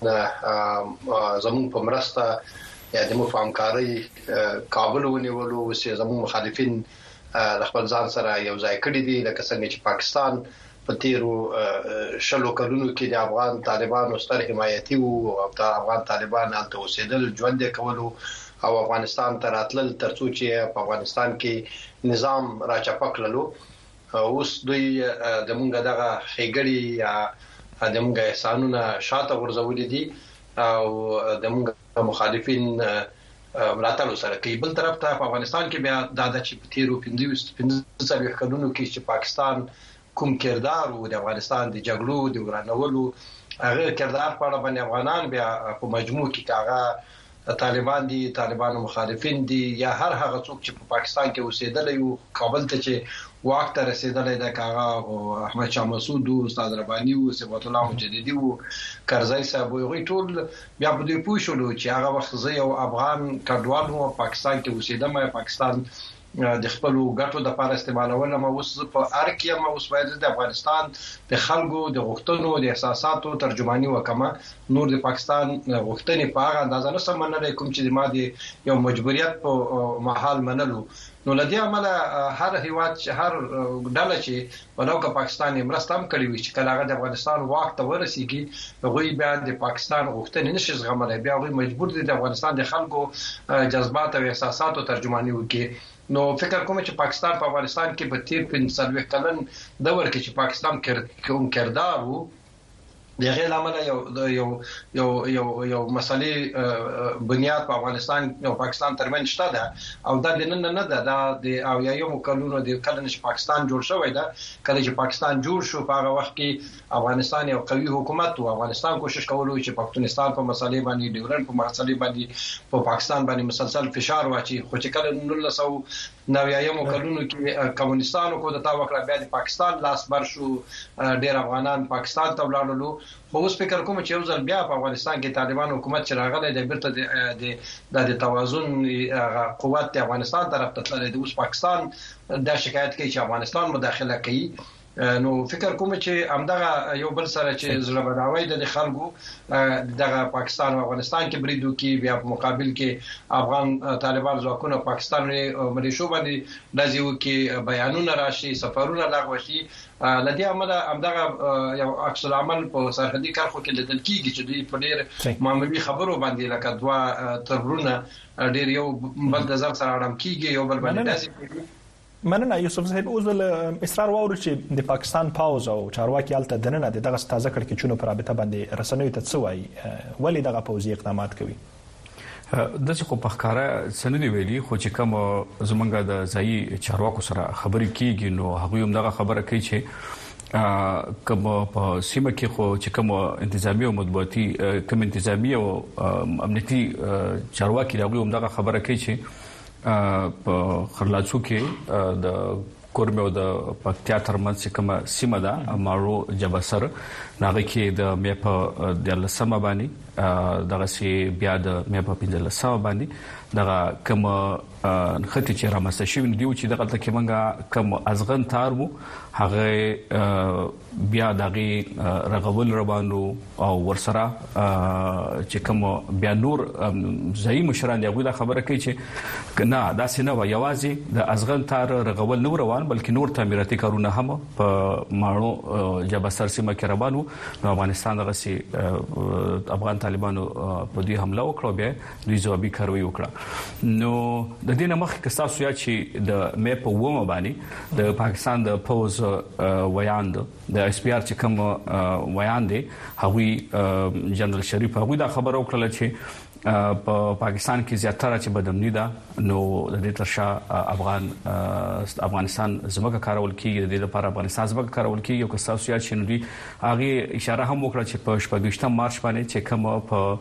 زموږ په مرسته یا د مفاهمکاري کابل ونیولو او زموږ مخالفین خپل ځان سره یو ځای کړی دي لکه څنګه چې پاکستان په تیرو شلو کلونو کې د افغان طالبانو ستر حمایتي او د افغان طالبان الته اوسېدل ژوند کولو او افغانستان ته راتلل ترڅو چې په افغانستان کې نظام راچپکللو اوس دوی د مونږ دغه خېګړی یا د مونږ احسانونه شاته ورزولې دي او د مونږ مخالفین ملاتړ سره کوي بل طرف ته په افغانستان کې بیا د چې په تیرو 15 کلونو کې چې پاکستان کوم کردار او د افغانستان د جګړو د ورانولو هغه کردار په اړه باندې افغانان بیا په مجموع کې کاغه طالبان دي طالبانو مخالفین دي یا هر هغه څوک چې په پاکستان کې اوسېدل یو کابل ته چې وخت رسیدل د کاغه احمد شاه مسعود او استاد رباني او ثبات الله مجددي او کرزی صاحب یو ټول بیا په دې پوښلو چې هغه وخت زه یو افغان کډوال وو پاکستان کې اوسېدم پاکستان د خپل ګټو د لپاره استعمالول. ما اوس په ارکیا ما اوس باید د افغانستان د خلکو د غوښتنو د احساساتو ترجمانی وکما. نور د پاکستان غوښتنې په هغه اندازه نه سمنل کوم چې ما د یو مجبوریت په محل منلو. نو لدی عمله هر هیواد هر ډله چې ولو که پاکستان یې مرسته هم کړې وي چې کله هغه د افغانستان وخت ته ورسیږي هغه بیا د پاکستان غوښتنې نشي زغملای، بیا هغه مجبور دي د افغانستان د خلکو جذبات او احساساتو ترجمانی وکړي. نو فکر کوم چې پاکستان په افغانستان کې په تیر 15 کلن دور کې چې پاکستان کردار وو د غیر عمله یو مسلې بنیاد په افغانستان او پاکستان ترمنځ شته ده او دا نه ده د او یو کلونو د کله چې پاکستان جوړ شوی ده. کله چې پاکستان جوړ شو په هغه وخت کې افغانستان یو قوي حکومت او افغانستان کوشش کولو چې پښتونستان په مسلې باندې ډیورنډ په مسلې باندې په پاکستان باندې مسلسل فشار واچي. خو چې کله 1990 کلونو کې کمونستانو کو د تا وکړه بیا د پاکستان لاس بر شو، ډیر افغانان پاکستان ته ولاړل. خو اوس فکر کوم چې یو ځل بیا په افغانستان کې طالبان حکومت چې راغلی د بیرته د توازن قوت د افغانستان طرف ته تللی د اوس پاکستان د شکایت کوي چې افغانستان مداخله کوي. نو فکر کوم چې همدغه یو بل سره چې زړه بداوي د خلکو دغه پاکستان او افغانستان کې بریدو کې بیا په مقابل کې افغان طالبان ځواکونه پاکستان ملیشو باندې لازم کې بیانونه راشي، سفرونه لغوه شي. لدی عمله همدغه یو عکس العمل په سرحدي کرخو کې لیدل کیږي چې دوی په ډېر معمولی خبرو باندې لکه دوا ترونه ډېر یو بل د ځان سره اړم کیږي یو بل باندې داسې. مننه یوسف صاحب. اوس ول اصرار ووري چې د پاکستان پاوز او چارواکي الته دننه دغه تازه کړ کې چونو پر رابطه باندې رسنوي ته څوای ولی دغه پوزي اقدامات کوي. د څه په ښکارا سند ویلي خو چې کوم زمونږ د ځای چارواکو سره خبرې کیږي نو هغه هم دغه خبره کوي چې کوم په سیمه کې خو چې کوم انتظامی او مطبوعاتي کوم انتظامی او امنیتي چارواکي هغه هم دغه خبره کوي چې په خرلاڅو کې د کورمه او د پکتیا ترمنځ کومه سیمه ده ماړو جبسر ناغه کې د مې په د لسمه باندې دغه سی بیا د مې په 15 لسمه باندې دغه کوم خطي چې رامسته شوی دی چې دغه تل کې منګه کوم ازغن تار وو هغه بیا دغه رغول روانو او ورسره چې کوم بیا نور ځای مشران دی غوډه خبره کوي چې نه دا سينه و یوازې د ازغن تار رغول نور روان بلکې نور تعمیراتي کارونه هم په ماړو جبسر سیمه کې روانو. نو افغانستان دغه سي افغان طالبانو په دې حمله وکړه بیا دوی ځوابي کاروي وکړه. نو د دې نه مخکې تاسو یا چې د مې په ومه باندې د پاکستان د پوز ویاند د اس پی ار چې کوم ویاند دی هغوی جنرال شریف هغوی دا خبر وکړه چې په پاکستان کې زیاتره چې بدامنی ده نو د دې ترشا افغانستان زموږه کارول کیږي د دې لپاره افغانستان زموږه کارول کیږي او که تاسو یا چې نو هغه اشاره هم وکړه چې په 28 مارچ باندې چې کوم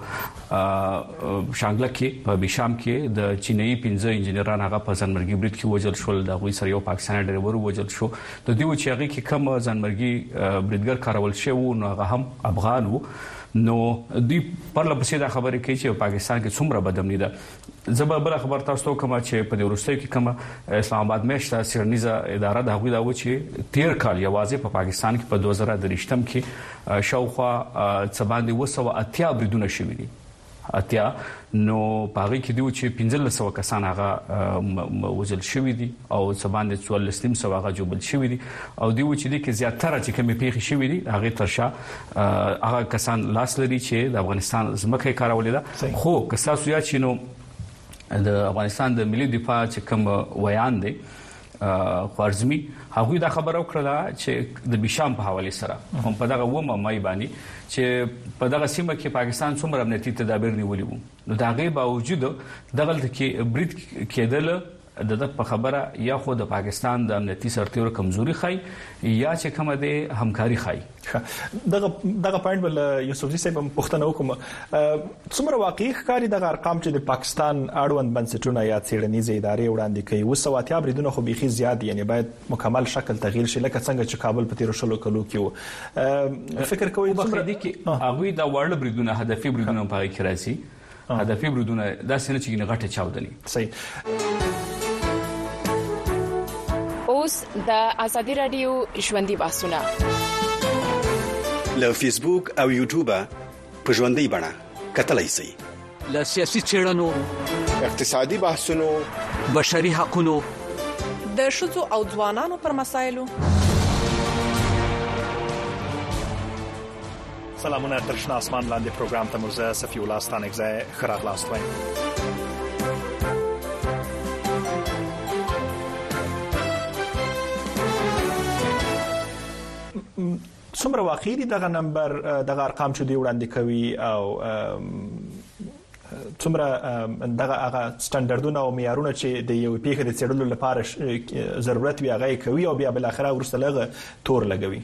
په شانګله کې په بشام کې د چینایي 15 انجنیران هغه په ځانمرګي برید کې وژل شول. د غوي سره یو پاکستاني ډرایور وژل شو. د دې و چې هغه کې کوم ځانمرګي بریدګر کارول شو نو هغه هم افغان وو. نو دی پر لپسې دا خبرې کوي چې پاکستان کې څومره بدامنی ده. زبر بل خبر تاسو کوم چې په دې ورستۍ کې کوم اسلام آباد مېشته سیرنیزه اداره د هغوی دا و چې 13 کال یوازې په پاکستان کې په 2023 کې شاوخوا څباندې 280 بریدونه شوي دي. اتیا نو پاره کې دی چې 1500 کسان هغه وزل شوی دي او سباند 14 هغه جوبل شوی دي او دی چې د کې زیاتره چې کومې پیښې شوی دي هغه ترشا هغه کسان لاس لري چې د افغانستان زمکه کارولې ده. خو که تاسو یا چې نو د افغانستان د ملي دفاع چې کوم ویان دي خوارزمي هغه دا خبره وکړه چې د بشام په حواله سره هم په دغه ومه مې باندې چې په دغه سیمه کې پاکستان څومره امنیتي تدابیر نیولي وو نو دا غي باوجود دغه کې برید کېدل د په خبره یا خو د پاکستان د امنیتي سرتیرو کمزوري خای یا چې کومه د همکاري خای. دغه پوینټ بل یوسف صاحب پښتنه وکم څومره واقعي ښکاری د ارقام چې د پاکستان اړوند بنسټونه یا څېړنیزې ادارې وړاندې کوي وسواتیا بریدونه خو بيخي زیات یعنی باید مکمل شکل تغییر شي لکه څنګه چې کابل په 13 کلو کې فکر کوي څومره دي کې هغه دا ورل بریدونه هدفي بریدونه په کې راځي هدفي بریدونه دا څنګه چې غټه چاودني صحیح. اوس د ازادي رادیو ژوندۍ بحثونه له فیسبوک او یوټیوب په ژوندۍ بڼه کتلای شئ. له سیاسي چیرنو، اقتصادي بحثونو، بشري حقوقو، د ښځو او ځوانانو پر مسایلو. سلامونه ترشنا اسمان لاندې پروګرام ته مرزه صفی الله ستانګزه خراغلاست وایم. څومره واقعي دغه نمبر دغه ارقام چې دی وړاندې کوي او څومره دغه هغه سټانډردونه او معیارونه چې د یو پیښې د څېړلو لپاره ضرورت وي هغه کوي او بیا بل اخره ورسته لغه تور لګوي.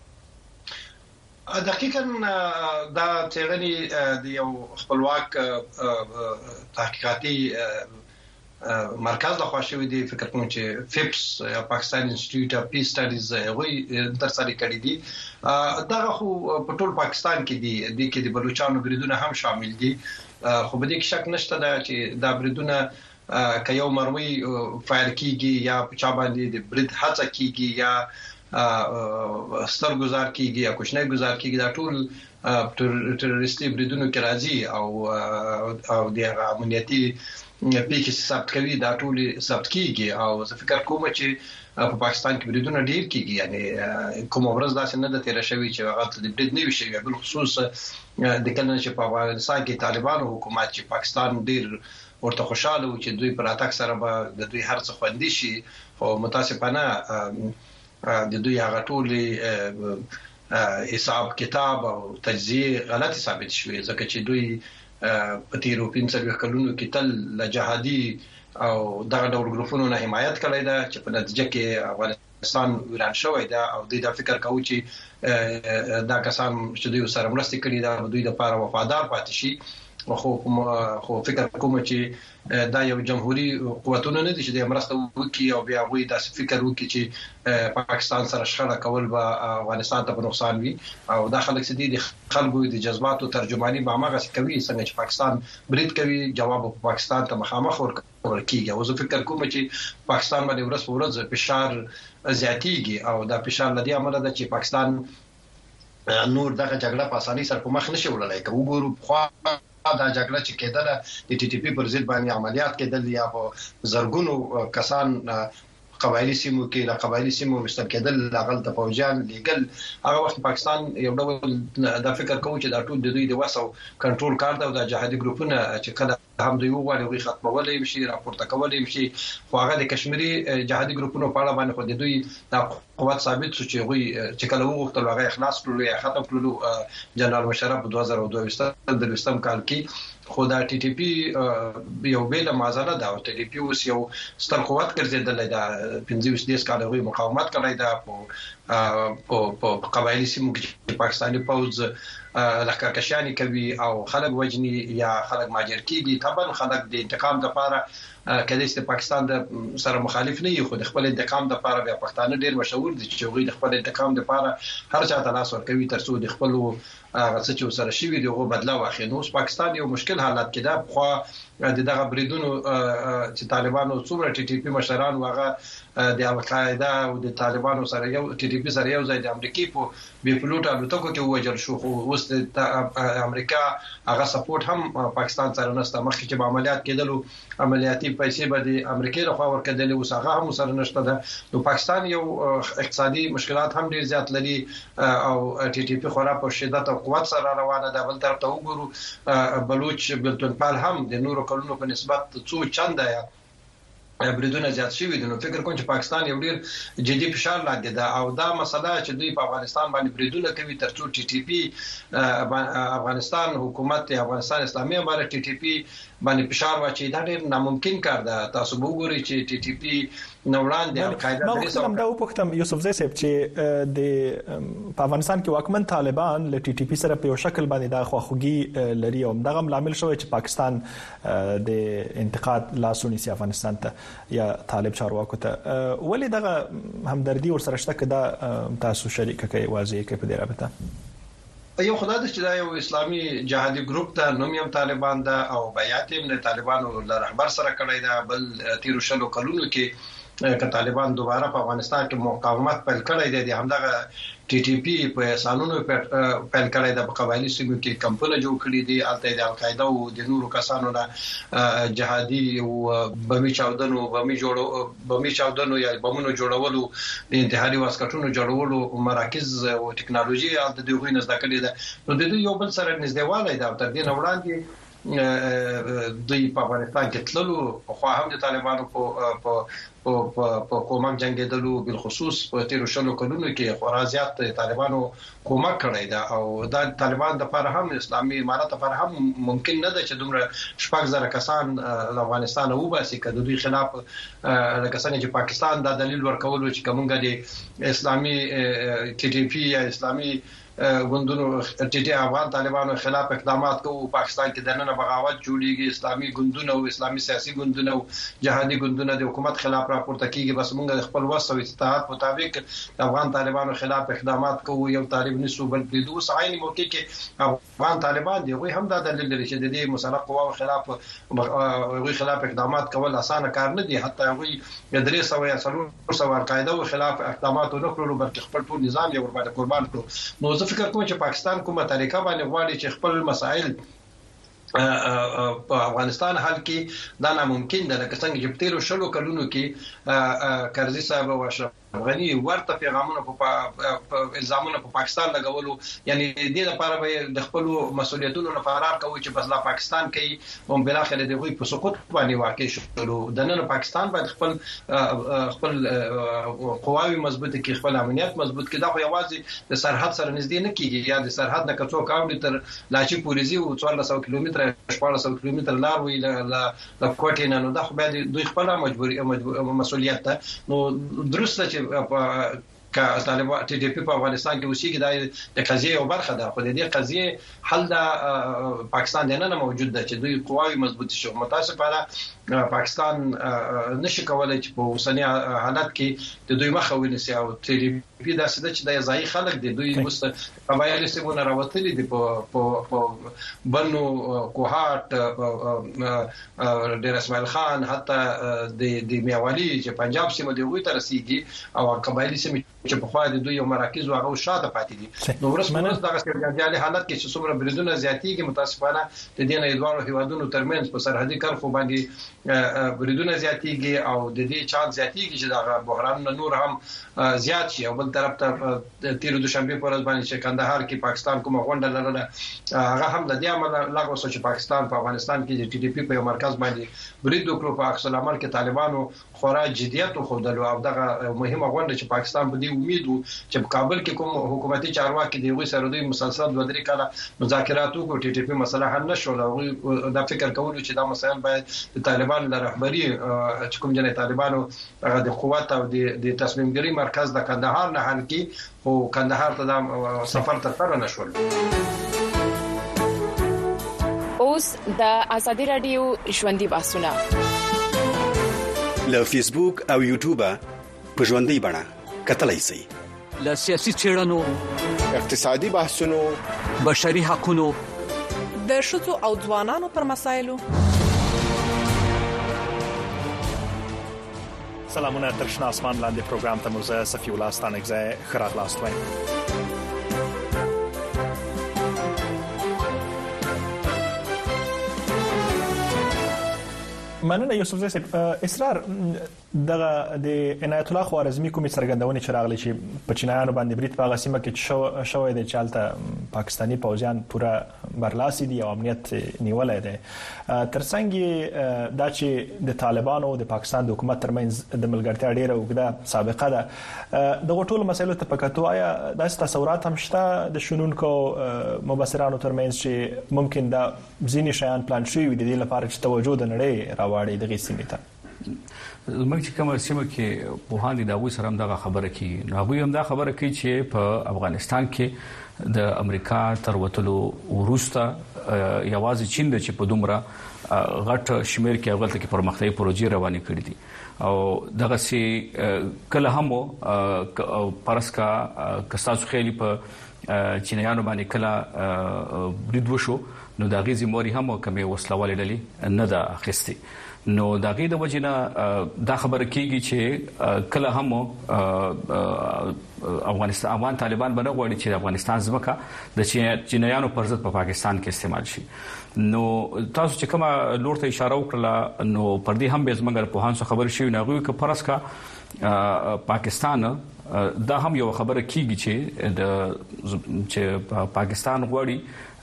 دقیقاً دا څېړنې د یو خپلواک تحقیقاتي مرکز لخوا شوی دی. فکر کوم چې فیپس یا پاکستان انسټیټیوټ اف پیس سټډیز غوي ترسره کړی دي. دا خو په ټول پاکستان کې دي، د کې د بلوچستان بریدونه هم شامل دي. خو به دې کې شک نشته دا چې دا بریدونه که یو مروي فایر کیږي یا په چا باندې د برید هڅه کیږي یا ستر گزار کیږي یا کوچنی گزار کیږي، دا ټول تروریستي بریدونو کې راځي او د امنیتي پیښې ثبت کوي، دا ټول ثبت کیږي. او زه فکر کوم چې په پاکستان کې بریدونه ډیر کیږي، یعنی کوم ورځ داسې نه ده تیر شوی چې هغه د برید نه وي شوی. بل خصوص د کله چې په افغانستان کې طالبانو حکومت چې پاکستان ډیر ورته خوشاله و چې دوی پر اتاک سره به د دوی هرڅه خوندي شي، خو متاسفانه د دوی هغه ټول حساب کتاب او تجزیه غلط ثابت شوی، ځکه چې دوی په تیرو 15 کلونو کې تل له جهادي او دغه ډول ګروپونو نه حمایت کړی دا چې په نتیجه کې افغانستان ویران شوی دا، او دوی دا فکر کوي چې دا کسان چې دوی سره مرسته کړي دا دوی لپاره وفادار پاتې شي. خو فکر کوم چې دا یو جمهوریت قوتونه نه دي چې د مرسته وکړي او بیا غوي داسې فکر وکړي چې پاکستان سره شخړه کول به افغانستان ته په نقصان وي. او دا خلک چې دي خلکو د جذباتو ترجمانی به هغه کوي څنګه چې پاکستان برید کوي، جواب پاکستان ته مخامخ ورکول کیږي. او زه فکر کوم چې پاکستان باندې ورځ په ورځ فشار زیاتیږي او دا فشار لدی عمله ده چې پاکستان نور دغه جګړه په اسانۍ سره په مخ نشي وړلای. که وګورو خو دا جګړه چې کېدله د ټي ټي پی پر ضد باندې عملیات کېدل یا په زرګونو کسان قبایلی سیمو کې له قبایلی سیمو وستل کېدل، هغه د فوجان لیګل، هغه وخت پاکستان یو ډول دا فکر کوي چې دا ټول د دوی د وسو کنټرول کار دی او د جهادي ګروپونه چې کله هم دوی وغواړي وي ختمولای شي، راپورته کولای شي. خو هغه د کشمیری جهادي ګروپونو په اړه باندې خو د دوی د قوت ثابت شو چې وي چې کله وغوښتل هغه اخلاص کړو یا ختم کړو. جنرال مشرف په 2022 کال کې خو دا ټي ټي پی یو بیل معذره ده او ټي ټي پی اوس یو ستر قوت ګرځیدل دا 15 کال غوي مقاومت کړی دا په قبایلی سیمو کې پاکستاني پوز لښکرکشاني کوي او خلک وجني یا خلک ماجر کیږي. طبعا خلک د انتقام لپاره کله چې پاکستان د سره مخالف نه یو، خو د خپل انتقام لپاره بیا پښتانه ډیر مشهور دي چې غوي د خپل انتقام لپاره هر چا ته لاس ورکوي ترڅو د خپل څه چې سره شي دغه بدلا واخلي. نو پاکستان یو مشکل حالت کې ده. خو دغه بریدونو چې طالبانو څومره ټي ټي پی مشران واغه د القاعده او د طالبانو سره یو ټي ټي پی سره یو ځای د امریکای په بي پلوټ الوتکو کې وژل شو. خو اوس د امریکا هغه سپورټ هم پاکستان سره نشته. مخکې چې عملیات کېدلو عملیاتي پیسې به د امریکای لخوا ورکړل او هغه هم سره نشته ده. نو پاکستان یو اقتصادي مشکلات هم ډیر زیات لري او ټي ټي پی خورا په شدت او قوت سره روانه ده. بل طرف ته وګورو بلوچ بلتونپال هم د نورو کلونو په نسبت څو چنده بریدونه زیات شوي دي. نو فکر کوم چې پاکستان یو ډیر جدي فشار لاندې ده او دا مسله چې دوی په افغانستان باندې بریدونه کوي ترڅو ټي ټي پی افغانستان حکومت افغانستان اسلامي امارت ټي ټي پی باندې فشار واچي، دا ډیر ناممکن کار ده. تاسو وګورئ چې ټي ټي پی نوړان د القاعده د رسوم دا وپختم یوسف زئی صاحب چې د افغانستان کې واکمن طالبان له ټي ټي پی سره په یو شکل باندې دا خواخوږي لري او دغه عامل شوی چې پاکستان د انتقاد لاسونی سي افغانستان ته یا طالب چارواکو ته ولې دغه همدردي ورسره شته کده تاسو شریک کوي واضح کوي په دې رابطه؟ یو خدای د چې دا یو اسلامي جهادي ګروپ ته نوم یې طالبان ده او بیعت یې د طالبانو له رهبر سره کړی دا. بل 13 کلونو کې ک طالبان دوباره په افغانستان کې مقاومت پیل کړی دی همدغه ټي ټي پی په سانونو پیل کړی د قبایلی سیمو کې کمپونه جوړ کړي دي البته د القاعده او د نورو کسانو نه جهادي او بمي چاودنو یا بمونو جوړولو د انتحاري واسکټونو جوړولو مراکز او ټکنالوژي البته د غوښنه زده کړې ده نو د دوی یو بل سره نږدېوالی دا تر دې وړاندې دوی په افغانستان کې تللو خو هم د طالبانو په کومک جنگیدلو بل خصوص په تیر شلو کلونو کې خورا زیات طالبانو کومک کړی دا او د طالبان د لپاره هم اسلامي امارات لپاره هم ممکن نه ده چې دومره شپږ زره کسان له افغانستان وباسي کله دوی خلاف لکه څنګه چې پاکستان دا دلیل ورکول چې کومګه د اسلامي ټي ټي پی یا اسلامي غوندونو ټي افغان طالبانو خلاف اقدامات کوي پاکستان کې دنه بغاوت جوړیږي اسلامي غوندونه او اسلامي سیاسي غوندونه او جهادي غوندونه د حکومت خلاف راپورته کیږي بس موږ خپل وسو اتحاد مطابق افغان طالبانو خلاف اقدامات کوي یو طالب نسو بل د دوه عین موقع کې افغان طالبان دی هم دا دلیل لري چې د دې مسلح قواو خلاف اقدامات کول اسانه کار نه دی حتی هغه د 300 القاعده او خلاف اقدامات نه کړو بلکې خپل ټول نظام یې ورباندې قربان کړو نو فکر کوم چې پاکستان کومه طریقه باندې غواړي چې خپل مسائل په افغانستان حل کې دا ناممکن ده لکه څنګه چې په تیرو شلو کلونو کې کرزي صاحب او اشرف غنی ورته پیغامونه په الزامونه په پاکستان لګولو یعنی د دې لپاره به د خپل مسولیتونو نه فرار کوي چې بس لا پاکستان کې هم بل اخر د غوي په سقوط باندې واقع شو د نن پاکستان باید خپل قواوی مضبوط کې خپل امنیت مضبوط کې دا خو یوازې د سرحد سره نږدې نه کیږي یا د سرحد نه کڅو کاوډ تر لاچی پولیسي او 1400 کیلومتر 1400 کیلومتر لار وی ل کوټې نه نو دا خو باید دوی خپل مجبوري مسولیت ته نو درسته چې طالبان ټي ټي پی په افغانستان کې اوسېږي د قضیه یو برخه ده خو د دې قضیه حل د پاکستان نه موجود ده چې دوی قواوی مضبوط شي متاسفانه پاکستان نشي کولای چې په اوسنی حالت کې د دوی مخه ونیسي او ټي ټي پی دا څه چې د ځای خلک دي دوی مست قبایلی سیمونه راوتلي دي په بنو کوهات ډیر اسماعیل خان حتی د میاوالی چې پنجاب سیمه دی وې تر رسیدي او قبایلی سیمه چې په خوا د دوی یو مراکز او هغه شاته پاتې دي نو ورسمنه دغه سترګاجالي حالت کې چې څومره بریدونه زیاتېږي متاسفانه د دې نه دوه هیوادونو ترمنځ په سرحدي کرخو باندې بریدونه زیاتېږي او د دې چانس زیاتېږي چې دا بحران نور هم زیات شي او بل طرف ته تیر دوشنبه پر ورځ باندې چې کندهار کې پاکستان کومه غونډه لرله هغه هم د دې عمل لاغو چې پاکستان په افغانستان کې د ټي ټي پی په مرکز باندې برید وکړو په عکس العمل کې طالبانو خورا جديت خو دلو او دغه مهمه غونډه چې پاکستان په دې امید وو چې په کابل کې کوم حکومتي چارواکي دی غوي سره دوی مسلسل 2-3 کاله مذاکرات وکړو ټي ټي پی مسله حل نشو او دا فکر کولو چې دا مسایل باید د طالبان له رهبری چې کوم جنې طالبانو د قوت او د تصمیم ګیری مرکز د کندهار نه حل کی او کندهار ته د سفر تر نشول اوس د ازادي رادیو ژوندۍ بحثونه له فیسبوک او یوټیوب په ژوندۍ بڼه کتلای شئ له سیاسي چیرنو اقتصادي بحثونو بشري حقوقو د شذو او ځوانانو پر مسایلو سلامونه تر شنه اسمان لاندې پروګرام ته موزه صفي الله ستانګزه خراغ لاست وایم مننه یوسف زئی صاحب اصرار دغه د عنایت الله خوارزمي کومې څرګندونې چې راغلي چې په چینایانو باندې برید په غسیمه کې شوې د چالتہ پاکستانی پوځیان پورا برلاسي دي او امنیت نیولای دي ترڅنګ دا چې د طالبانو او د پاکستان د حکومت ترمنځ د ملګرتیا ډیره وګړه سابقه ده د ټولو مسایلو ته پکاتو آیا د تصورات هم شته د شنونکو مبصرانو ترمنځ چې ممکن دا ځینې شیان پلان شوی وي د دې لپاره چې توجه د نړۍ راوړي دغه سیمې ته زموږ چې کومه سیمه کې په هاندي دا وې سره هم دا خبره کوي نو هغه هم دا خبره کوي چې په افغانستان کې د امریکا تر وټلو وروسته یوازې چین د چې په دومره غټ شمیر کې اول ته کې پرمختیايي پروژې روانې کړې دي او دغه سي کله هم پرسکا کستاسو خېلی په چینایانو باندې کله برید وشو نو دا غي زموري هم کومه وسلواله ډلې نه دا اخستي نو دا غي د وجنه دا خبره کیږي چې کله هم افغان طالبان باندې غواړي چې افغانستان ځمکه د چینایانو پر ضد په پاکستان کې استعمال شي. نو تاسو چې کومه لور ته اشاره وکړه نو پر دې هم به زمونږ په هانسو خبر شي نه غوي ک فرض کا پاکستان دا هم یو خبره کیږي چې پاکستان غواړي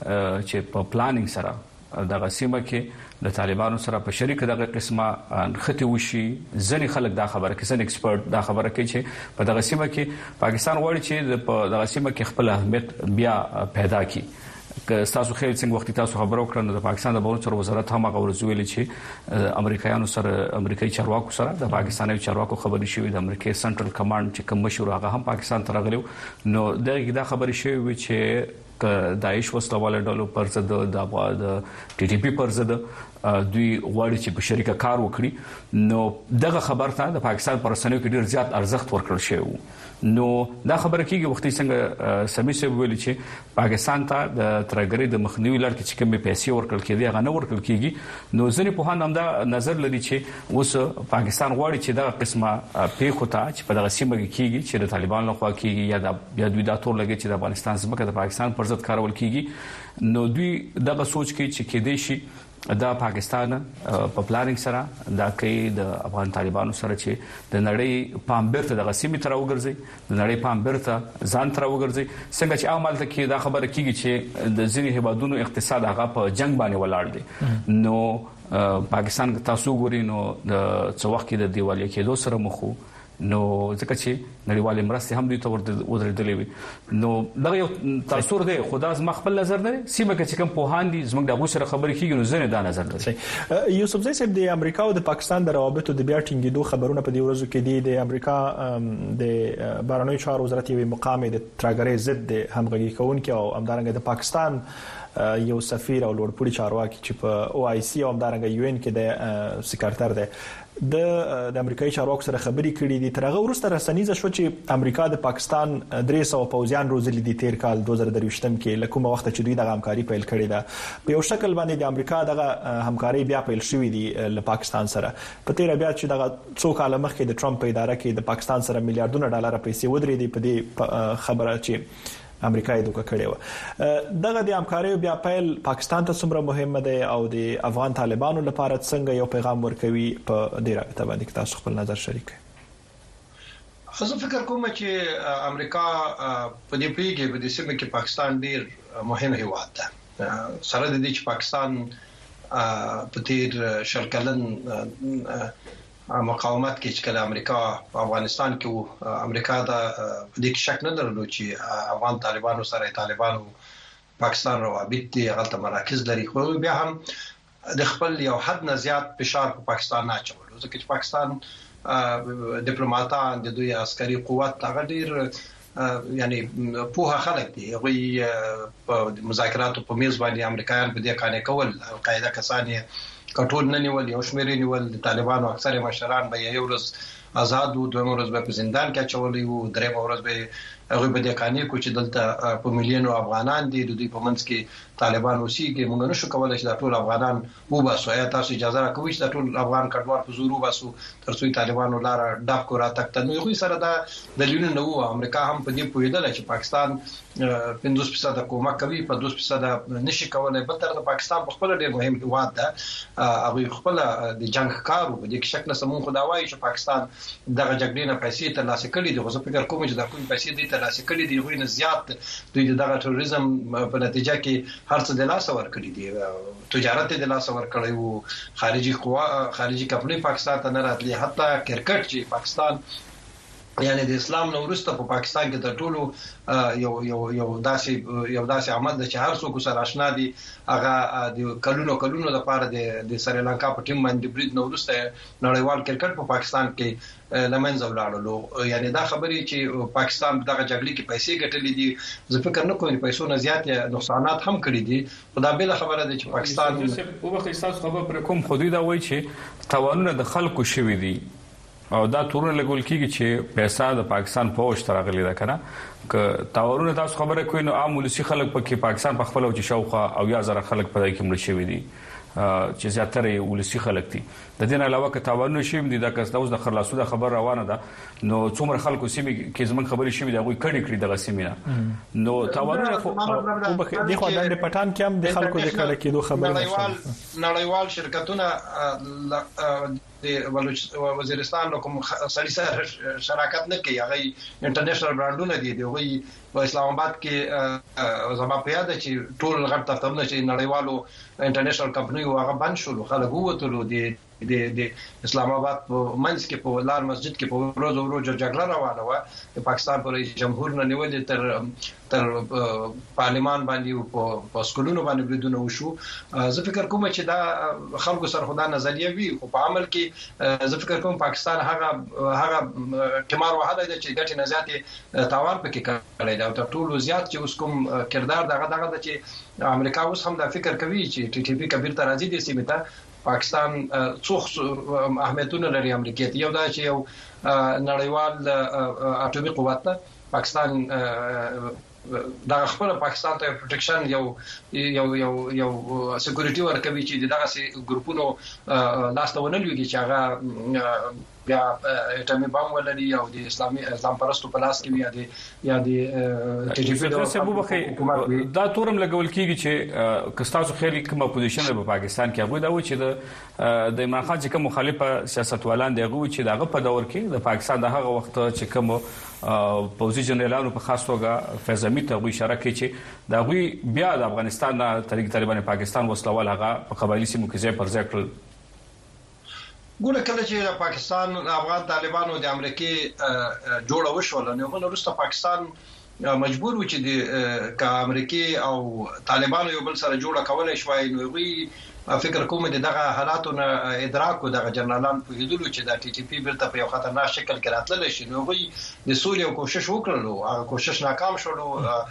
چې په پلانینګ سره دغه سیمه کې د طالبانو سره په شریک دغه قسمه خطي وشي. ځنې خلک دا خبره کوي، ځنې ایکسپرت دا خبره کوي چې په دغه سیمه کې پاکستان غواړي چې په دغه سیمه کې خپل اهمیت بیا پیدا کړي. که تاسو خیر څنګه وخت تاسو خبرو کړنه د پاکستان د بهرنیو وزارت هم هغه ورزویل چې امریکایانو سره امریکایي چارواکو سره د پاکستاني چارواکو خبري شوې د امریکای سنټرل کمانډ چې کوم مشور هغه هم پاکستان ته راغلی. نو دا خبري شوې چې داعش وسلواله ډلو پر ضد د ټي ټي پی پر ضد دوی غواړي چې په شریکه کار وکړي. نو دغه خبر ته د پاکستان پر رسنیو کې ډیر زیات ارزښت ورکړل شوی. نو دا خبره کیږي وختي څنګه سمې سه ویل چې پاکستان ته د ترګری د مخنیوي لړ کې چې کومې پیسې ورکړل کېدي هغه نه ورکړل کېږي. نو ځنې په هان هم دا نظر لري چې اوس پاکستان غواړي چې دا قسمه پیښو ته چې په دغه سیمه کې کېږي چې د طالبان لخوا کېږي یا دوی دا تور لګي چې د افغانستان ځمکه د پاکستان پر ضد کارول کېږي. نو دوی دغه سوچ کې چې کېدې شي دا پاکستان په پلانینګ سره دا کوي د افغان طالبانو سره چې د نړۍ پام بیرته د غسیمې تر وګرځي، د نړۍ پام بیرته ځان تر وګرځي. څنګه چې عمل ته کې دا خبره کیږي چې د ځینې هیوادونو اقتصاد هغه په جنگ باندې ولاړ دی. نو پاکستان تاسو ګورئ نو د څو وخت کې د دیوالي کېدو سره مخ نو ځکه چې نړیوالې مرستې هم دوی ته ودرېدلې وي. نو دا یو تاثیر دی. خدا زما خپل نظر نه سیمه کې چې کوم پوهان دي زموږ د غوسره خبرې کیږي نو زنه دا نظر لري. یوسف زئی صاحب د امریکا او د پاکستان د روابطو د بیا ټینګېدو خبرونه په دې ورځو کې دي. د امریکا د بهرنیو چارو وزارت یو مقام د ترګری ضد همغږي کوونکی او همدارنګه د پاکستان یو سفیر او لوړپوړي چارواکي چې په او آی سی او همدارنګه یو ان کې د سکرټر دی د امریکایي چارواکو سره خبرې کړې دي. تر هغه وروسته رسنیزه شو چې امریکا د پاکستان 300 پوځیان روزلي دي تیر کال 2023 کې لکه وخت چې دوی د همکاري پیل کړې ده. په یو شکل باندې د امریکا دغه همکاري بیا پیل شوې دي له پاکستان سره. په تیر بیا چې دغه څو کال مخکې د ټرمپ اداره کې د پاکستان سره میلیارډونه ډالر پیسې ودرې دي په دې خبره چې امریکا یې دوکه کړې و. دغه د همکاري بیا پیل پاکستان ته څومره مهمه ده او د افغان طالبانو لپاره څنګه یو پیغام ورکوي په دې رابطه باندې تاسو خپل نظر شریک کړئ. زه فکر کوم چې امریکا په دې پیګه په دې سیمه کې پاکستان ډیر مهم هیواد ده. سره د دې چې پاکستان په تیر شلکلن مقاومت کې چې کله امریکا په افغانستان کې امریکا دا په دې شک نه درلود چې افغان طالبانو سره طالبانو پاکستان روابط دي هغه مراکز لري. خو بیا هم د خپل یو حد نه زیات فشار په پاکستان نه اچول ځکه چې پاکستان ډیپلوماټان د دوی عسکري قوت هغه ډیر یعنی په خلک دي. غوي په مذاکراتو په میز باندې امریکایان په دې کانه کول القاعده کسانې کټول نه نیول یو شمیرې نیول. د طالبانو اکثره مشران به یو ورځ آزاد وو، دوه ورځ به په زندان کې چولې وو، درې ورځ به هغه به د کانې کو چې دلته په میلیونو افغانان دي د دوی په منځ کې طالبان اوسېږي. موږ نشو کولای چې د ټول افغانان وباسو. یا تاسو اجازه راکوي چې د ټول افغان کډوال په زور وباسو ترڅو طالبانو لار ډاک کو را تکته. نو یو سره دا دلیل نه وو. امریکا هم په دې پوهیدل چې پاکستان 50% کومک کوي، په 2% نشي کولای. بل تر پاکستان په خپل ډېر مهم هیواد ده. هغه خپل د جنگ کارو په دې کې شک نه سمون خدا وایي چې پاکستان دغه جګړې نه پیسې ترلاسه کړي دي. خو زه فکر کوم چې دا کوم پیسې دي ترلاسه کړي دي غوښنه زیات دوی دغه تروریزم په نتیجه کې هر څه د لاس ور کړی دي. تجارت د لاس ور کړی وو، خارجي قوا خارجي کمپنۍ پاکستان ته نه راتلي. حتی کرکټ چې پاکستان یعنی د اسلام نو وروسته په پاکستان کې د ټولو یو داسې عمل د چې هر څوک سره آشنا دي. هغه د کلونو لپاره د سریلانکا په ټیم باندې برید نو وروسته نړیوال کرکټ په پاکستان کې لمنځه ولاړلو. یعنی دا خبرې چې پاکستان دغه جګړې کې پیسې ګټلې دي زه فکر نه کوم پیسو نه زیات نقصانات هم کړي دي. خدا بل خبره ده چې پاکستان په وخت ایستاس خبر پر کوم خودي دا وایي چې توانونه د خلکو شوي دي او دا تورونه لګول کیږي چې پیسې د پاکستان فوج ترغلي ده کنه. ک تاورونه تاسو خبره کوي نو عام ولسی خلک په کې پاکستان په خپل او چې شاوخه او یا زره خلک په دای کې مړ شوی دي. چې زیاتره ولسی خلک دي د دې نه علاوه که تاوانونه شي د کس د خلاصو د خبر روانه ده نو څومره خلکو سیمه کې زمون خبرې شي د غوي کړي د غسیمینه نو تاوانونه خو د خو د پټان کې هم د خلکو د کړه کېدو خبره نړیوال شرکتونه د وزیرستان کوم سړي سره شراکت نه کوي هغه انټرنیشنل برانډونه دي دوی په اسلام آباد کې زما په یاد چې ټول غټ تفتونه چې نړیوالو انټرنیشنل کمپنۍ هغه بند شول خلک ووتلو د اسلام آباد په منځ کې په لار مسجد کې په روز جګړه روانه و د پاکستان پر جمهور نه نیولې تر پارلمان باندې په سکولونو باندې بریدونه وشو زه فکر کوم چې دا خلکو سره خدای نظریه وی خو په عمل کې زه فکر کوم پاکستان هغه کمار وهله چې ګټه نه زیاتې تاوان پکې کړی دا تر ټولو زیات چې اوس کوم کردار دغه د چې امریکا اوس هم دا فکر کوي چې ټي ټي پی کبیر ته راځي د سیمه ته پاکستان څو اهمیتونه لري امریکا ته یو دا چې یو نړیوال اټومي قوت پاکستان دا خپل پاکستان ته پروټیکشن یو سکیورټي ورکوي چې دغه سي ګروپونو لاستونه لوي چې هغه بیا اټومي بم ولري او د اسلام پرستو په لاس کې یا د ټي ټي پی دا تورم لګول کیږي چې کستاسو خېلی کومه پوزیشن په پاکستان کې هغه دا و چې د عمران خان چې کوم مخالف سیاستوالان دی هغه چې دغه په دور کې د پاکستان د هغه وخت چې کوم پوزي جنرالانو په خاص توګه فیض حمید ته اشاره کوي چې دا غوي بیا د افغانستان نه طریق طالبان پاکستان وسلوال هغه په قبایلی سیمو کې ځای پر ځای کړل ګوره کله چې پاکستان افغان طالبانو د امریکای جوړه وشول نو وروسته پاکستان مجبور و چې د امریکای او طالبانو یو بل سره جوړه کولای شوی نو وی فکر کوم دغه حالاتو نه ادراک او د جنرالان په هدلو چې د ټي ټي پی برته په یو خطرناک شکل کې راتلل شي نو وی د سولې کوشش وکړلو هغه کوشش ناکام شول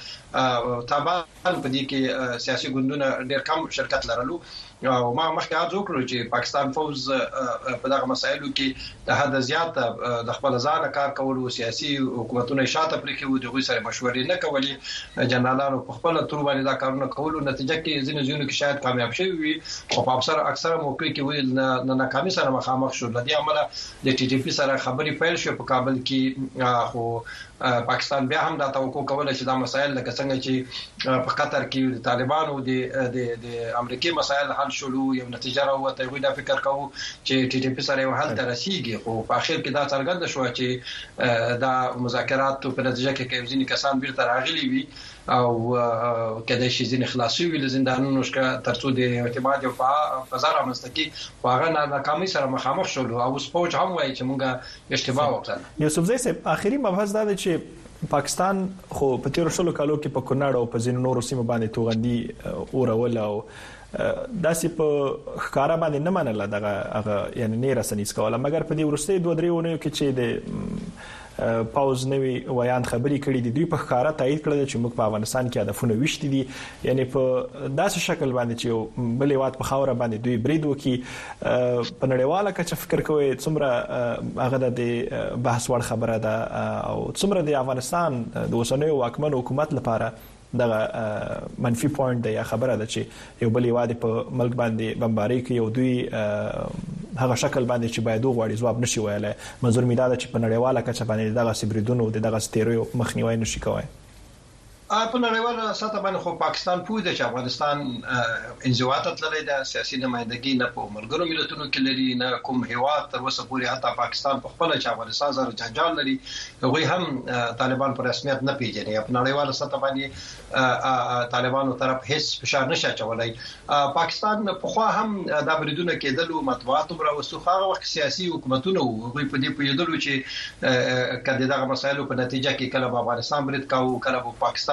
طالبان په دې کې سیاسي ګوندونه ډېر کم شرکت لرلو او ما مخکې عرض وکړو چې پاکستان فوز په دغه مسایلو کې د حد زیات د خپل ځان کار کول او سیاسي حکومتونه شاته پرې کې د غوي سره مشورې نه کولې جنرالانو په خپل تور باندې دا کارونه کول او نتیجه کې ځینو کې شاید کامیاب شي وي او په اکثره موقع کې ویل نه ناکامي سره مخامخ شو لدی عمله د ټي ټي پی سره خبري پیل شو په کابل کې خو پاکستان بیا هم دا توقع کوله چې دا مسایل لکه څنګه چې په قطر کې د طالبانو د امریکای مسایل حل شولو یو نتیجه راوته وي دا فکر کوو چې ټي ټي پی سره یو حل ترسيږي خو په اخر کې دا څرګند شو چې دا مذاکرات په نتیجه کې ځینې کسان بیرته راغلي وي او کله چې ځینې خلاصي وي له زندانونو څخه ترڅو د اعتماد او فضا رامنځته کی واغه ناکامي سره مخامخ شول او سپوچ هم وایي چې مونږه اشتباه وکړه یوسف زئی صاحب اخیری مبحث دا چې پاکستان خو په تیر شلو کالو کې په کونړ او په ځینو نورو سیمو باندې توغندي اورول او داسې په ښکارا باندې نه منله دغه یعنی نه رسنیز کوله مګر په دې ورسته 2-3 ونیو کې چې د پاوز نوی ویان خبري کړي دي دوی په ښکارا تایید کړل چې موږ په افغانستان کې هدفونه وشتي دي یعنی په داسې شکل باندې چې بلې وات په خاور باندې دوی برید وکي په نړیواله کچه فکر کوي څومره هغه د بحث وړ خبره ده او څومره د افغانستان د اوسنیو واکمن حکومت لپاره دغه منفي پوینټ دی یا خبره ده چې یو بلې واده په ملک باندې بمباري کوي او دوی هغه شکل باندې چې باید وغواړي ځواب نشي ویلای منظور می دا چې په نړیواله کچه باندې دغه سبریدونو دغه ستیرو مخنیوي نشي کوي په نړیواله سطح باندې خو پاکستان پوه دی چې افغانستان انزوا ته تللی د سیاسي نمائندګي نه په ملګرو ملتونو کې لري نه کوم هیواد تر اوسه پورې حتی پاکستان په خپل چې افغانستان سره جنجال لري هغه هم طالبان په رسمیت نه پیژني په نړیواله سطح باندې طالبانو طرف هیڅ فشار نشي چولای پاکستان په خو هم د بریدونو کېدلو مطبوعات پر وسوخه وخت سیاسي حکومتونو هغه په دې پیدلو چې کله دغه مسایلو په نتیجه کې کله په افغانستان برید کاوه کله په پاکستان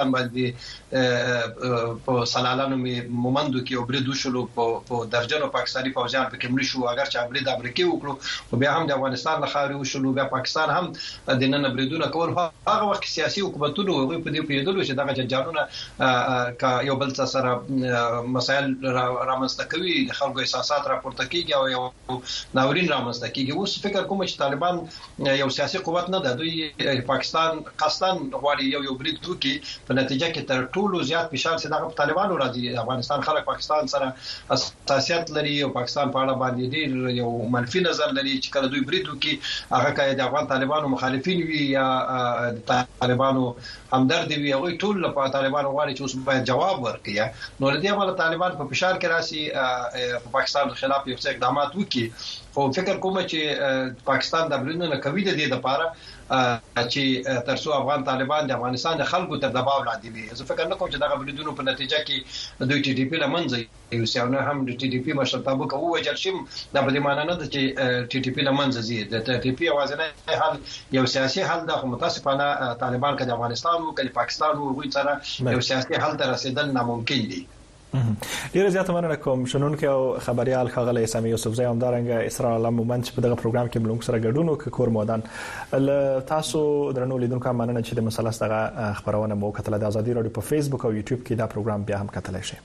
باندې په سلالانو مومندو کې وبرید وشلو په درجنو پاکستاني فوجان په کې مړ شو اگر چې برید امریکای وکړو او بیا هم د افغانستان له خاورې وشلو بیا پاکستان هم د نن بریدونه کول هغه وخت سیاسي حکومتونو په دې پیدلو چې دغه جنجالونه کا یو بل سره مسایل رامنځته کوي د خلکو احساسات راپورته کیږي او یو ناورین رامنځته کیږي اوس فکر کوم چې طالبان یو سیاسي قوت نه ده دوی پاکستان قصدن غواړي یو برید وکړي په نتیجه کې تر ټولو زیات فشار چې دغه طالبانو راځي. افغانستان خلک پاکستان سره حساسیت لري او پاکستان په اړه باندې ډیر یو منفي نظر لري چې کله دوی بریټ وکي هغه کای د افغان طالبانو مخالفین وي یا طالبانو همدرد وي هغه ټول په طالبانو غواړي چې اوس باید جواب ورکړي. نو لدی امر طالبان په فشار کې راشي په پاکستان خلاف یو څه اقدامات وکړي. خو فکر کوم چې پاکستان د بلنه کوي د دې لپاره چې ترڅو افغان طالبان د افغانستان د خلکو تر دباو لاندې وي. زه فکر نه کوم چې دغه بلدونو په نتیجه کې دوی ټي ټي پی لمنځه یو څونه هم د ټي ټي پی مشرتابه کوي وجل شم د بلې معنی نه ده چې ټي ټي پی لمنځه زی د ټي ټي پی اوازنه حل یو سیاسي حل د متاسفانه طالبان کې د افغانستان او کې پاکستان او غوي سره یو سیاسي حل تر رسیدل ناممکن دي. ډیره زیاته مننه کوم شنونکو او خبريال خغله سامي یوسفزی همدارنګه اسرار الله مومند په دغه پروګرام کې ملونګ سره ګډون وکړ کور مودان تاسو درنو لیدونکو مننه چې د مسلس دغه خبرونه مو کتل د ازادي رادیو په فیسبوک او یوټیوب کې دا پروګرام بیا هم کتلای شئ.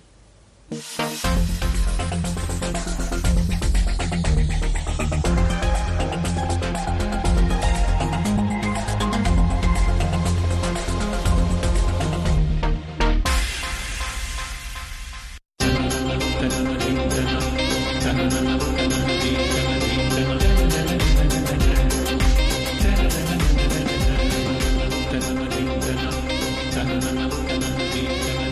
Thank you.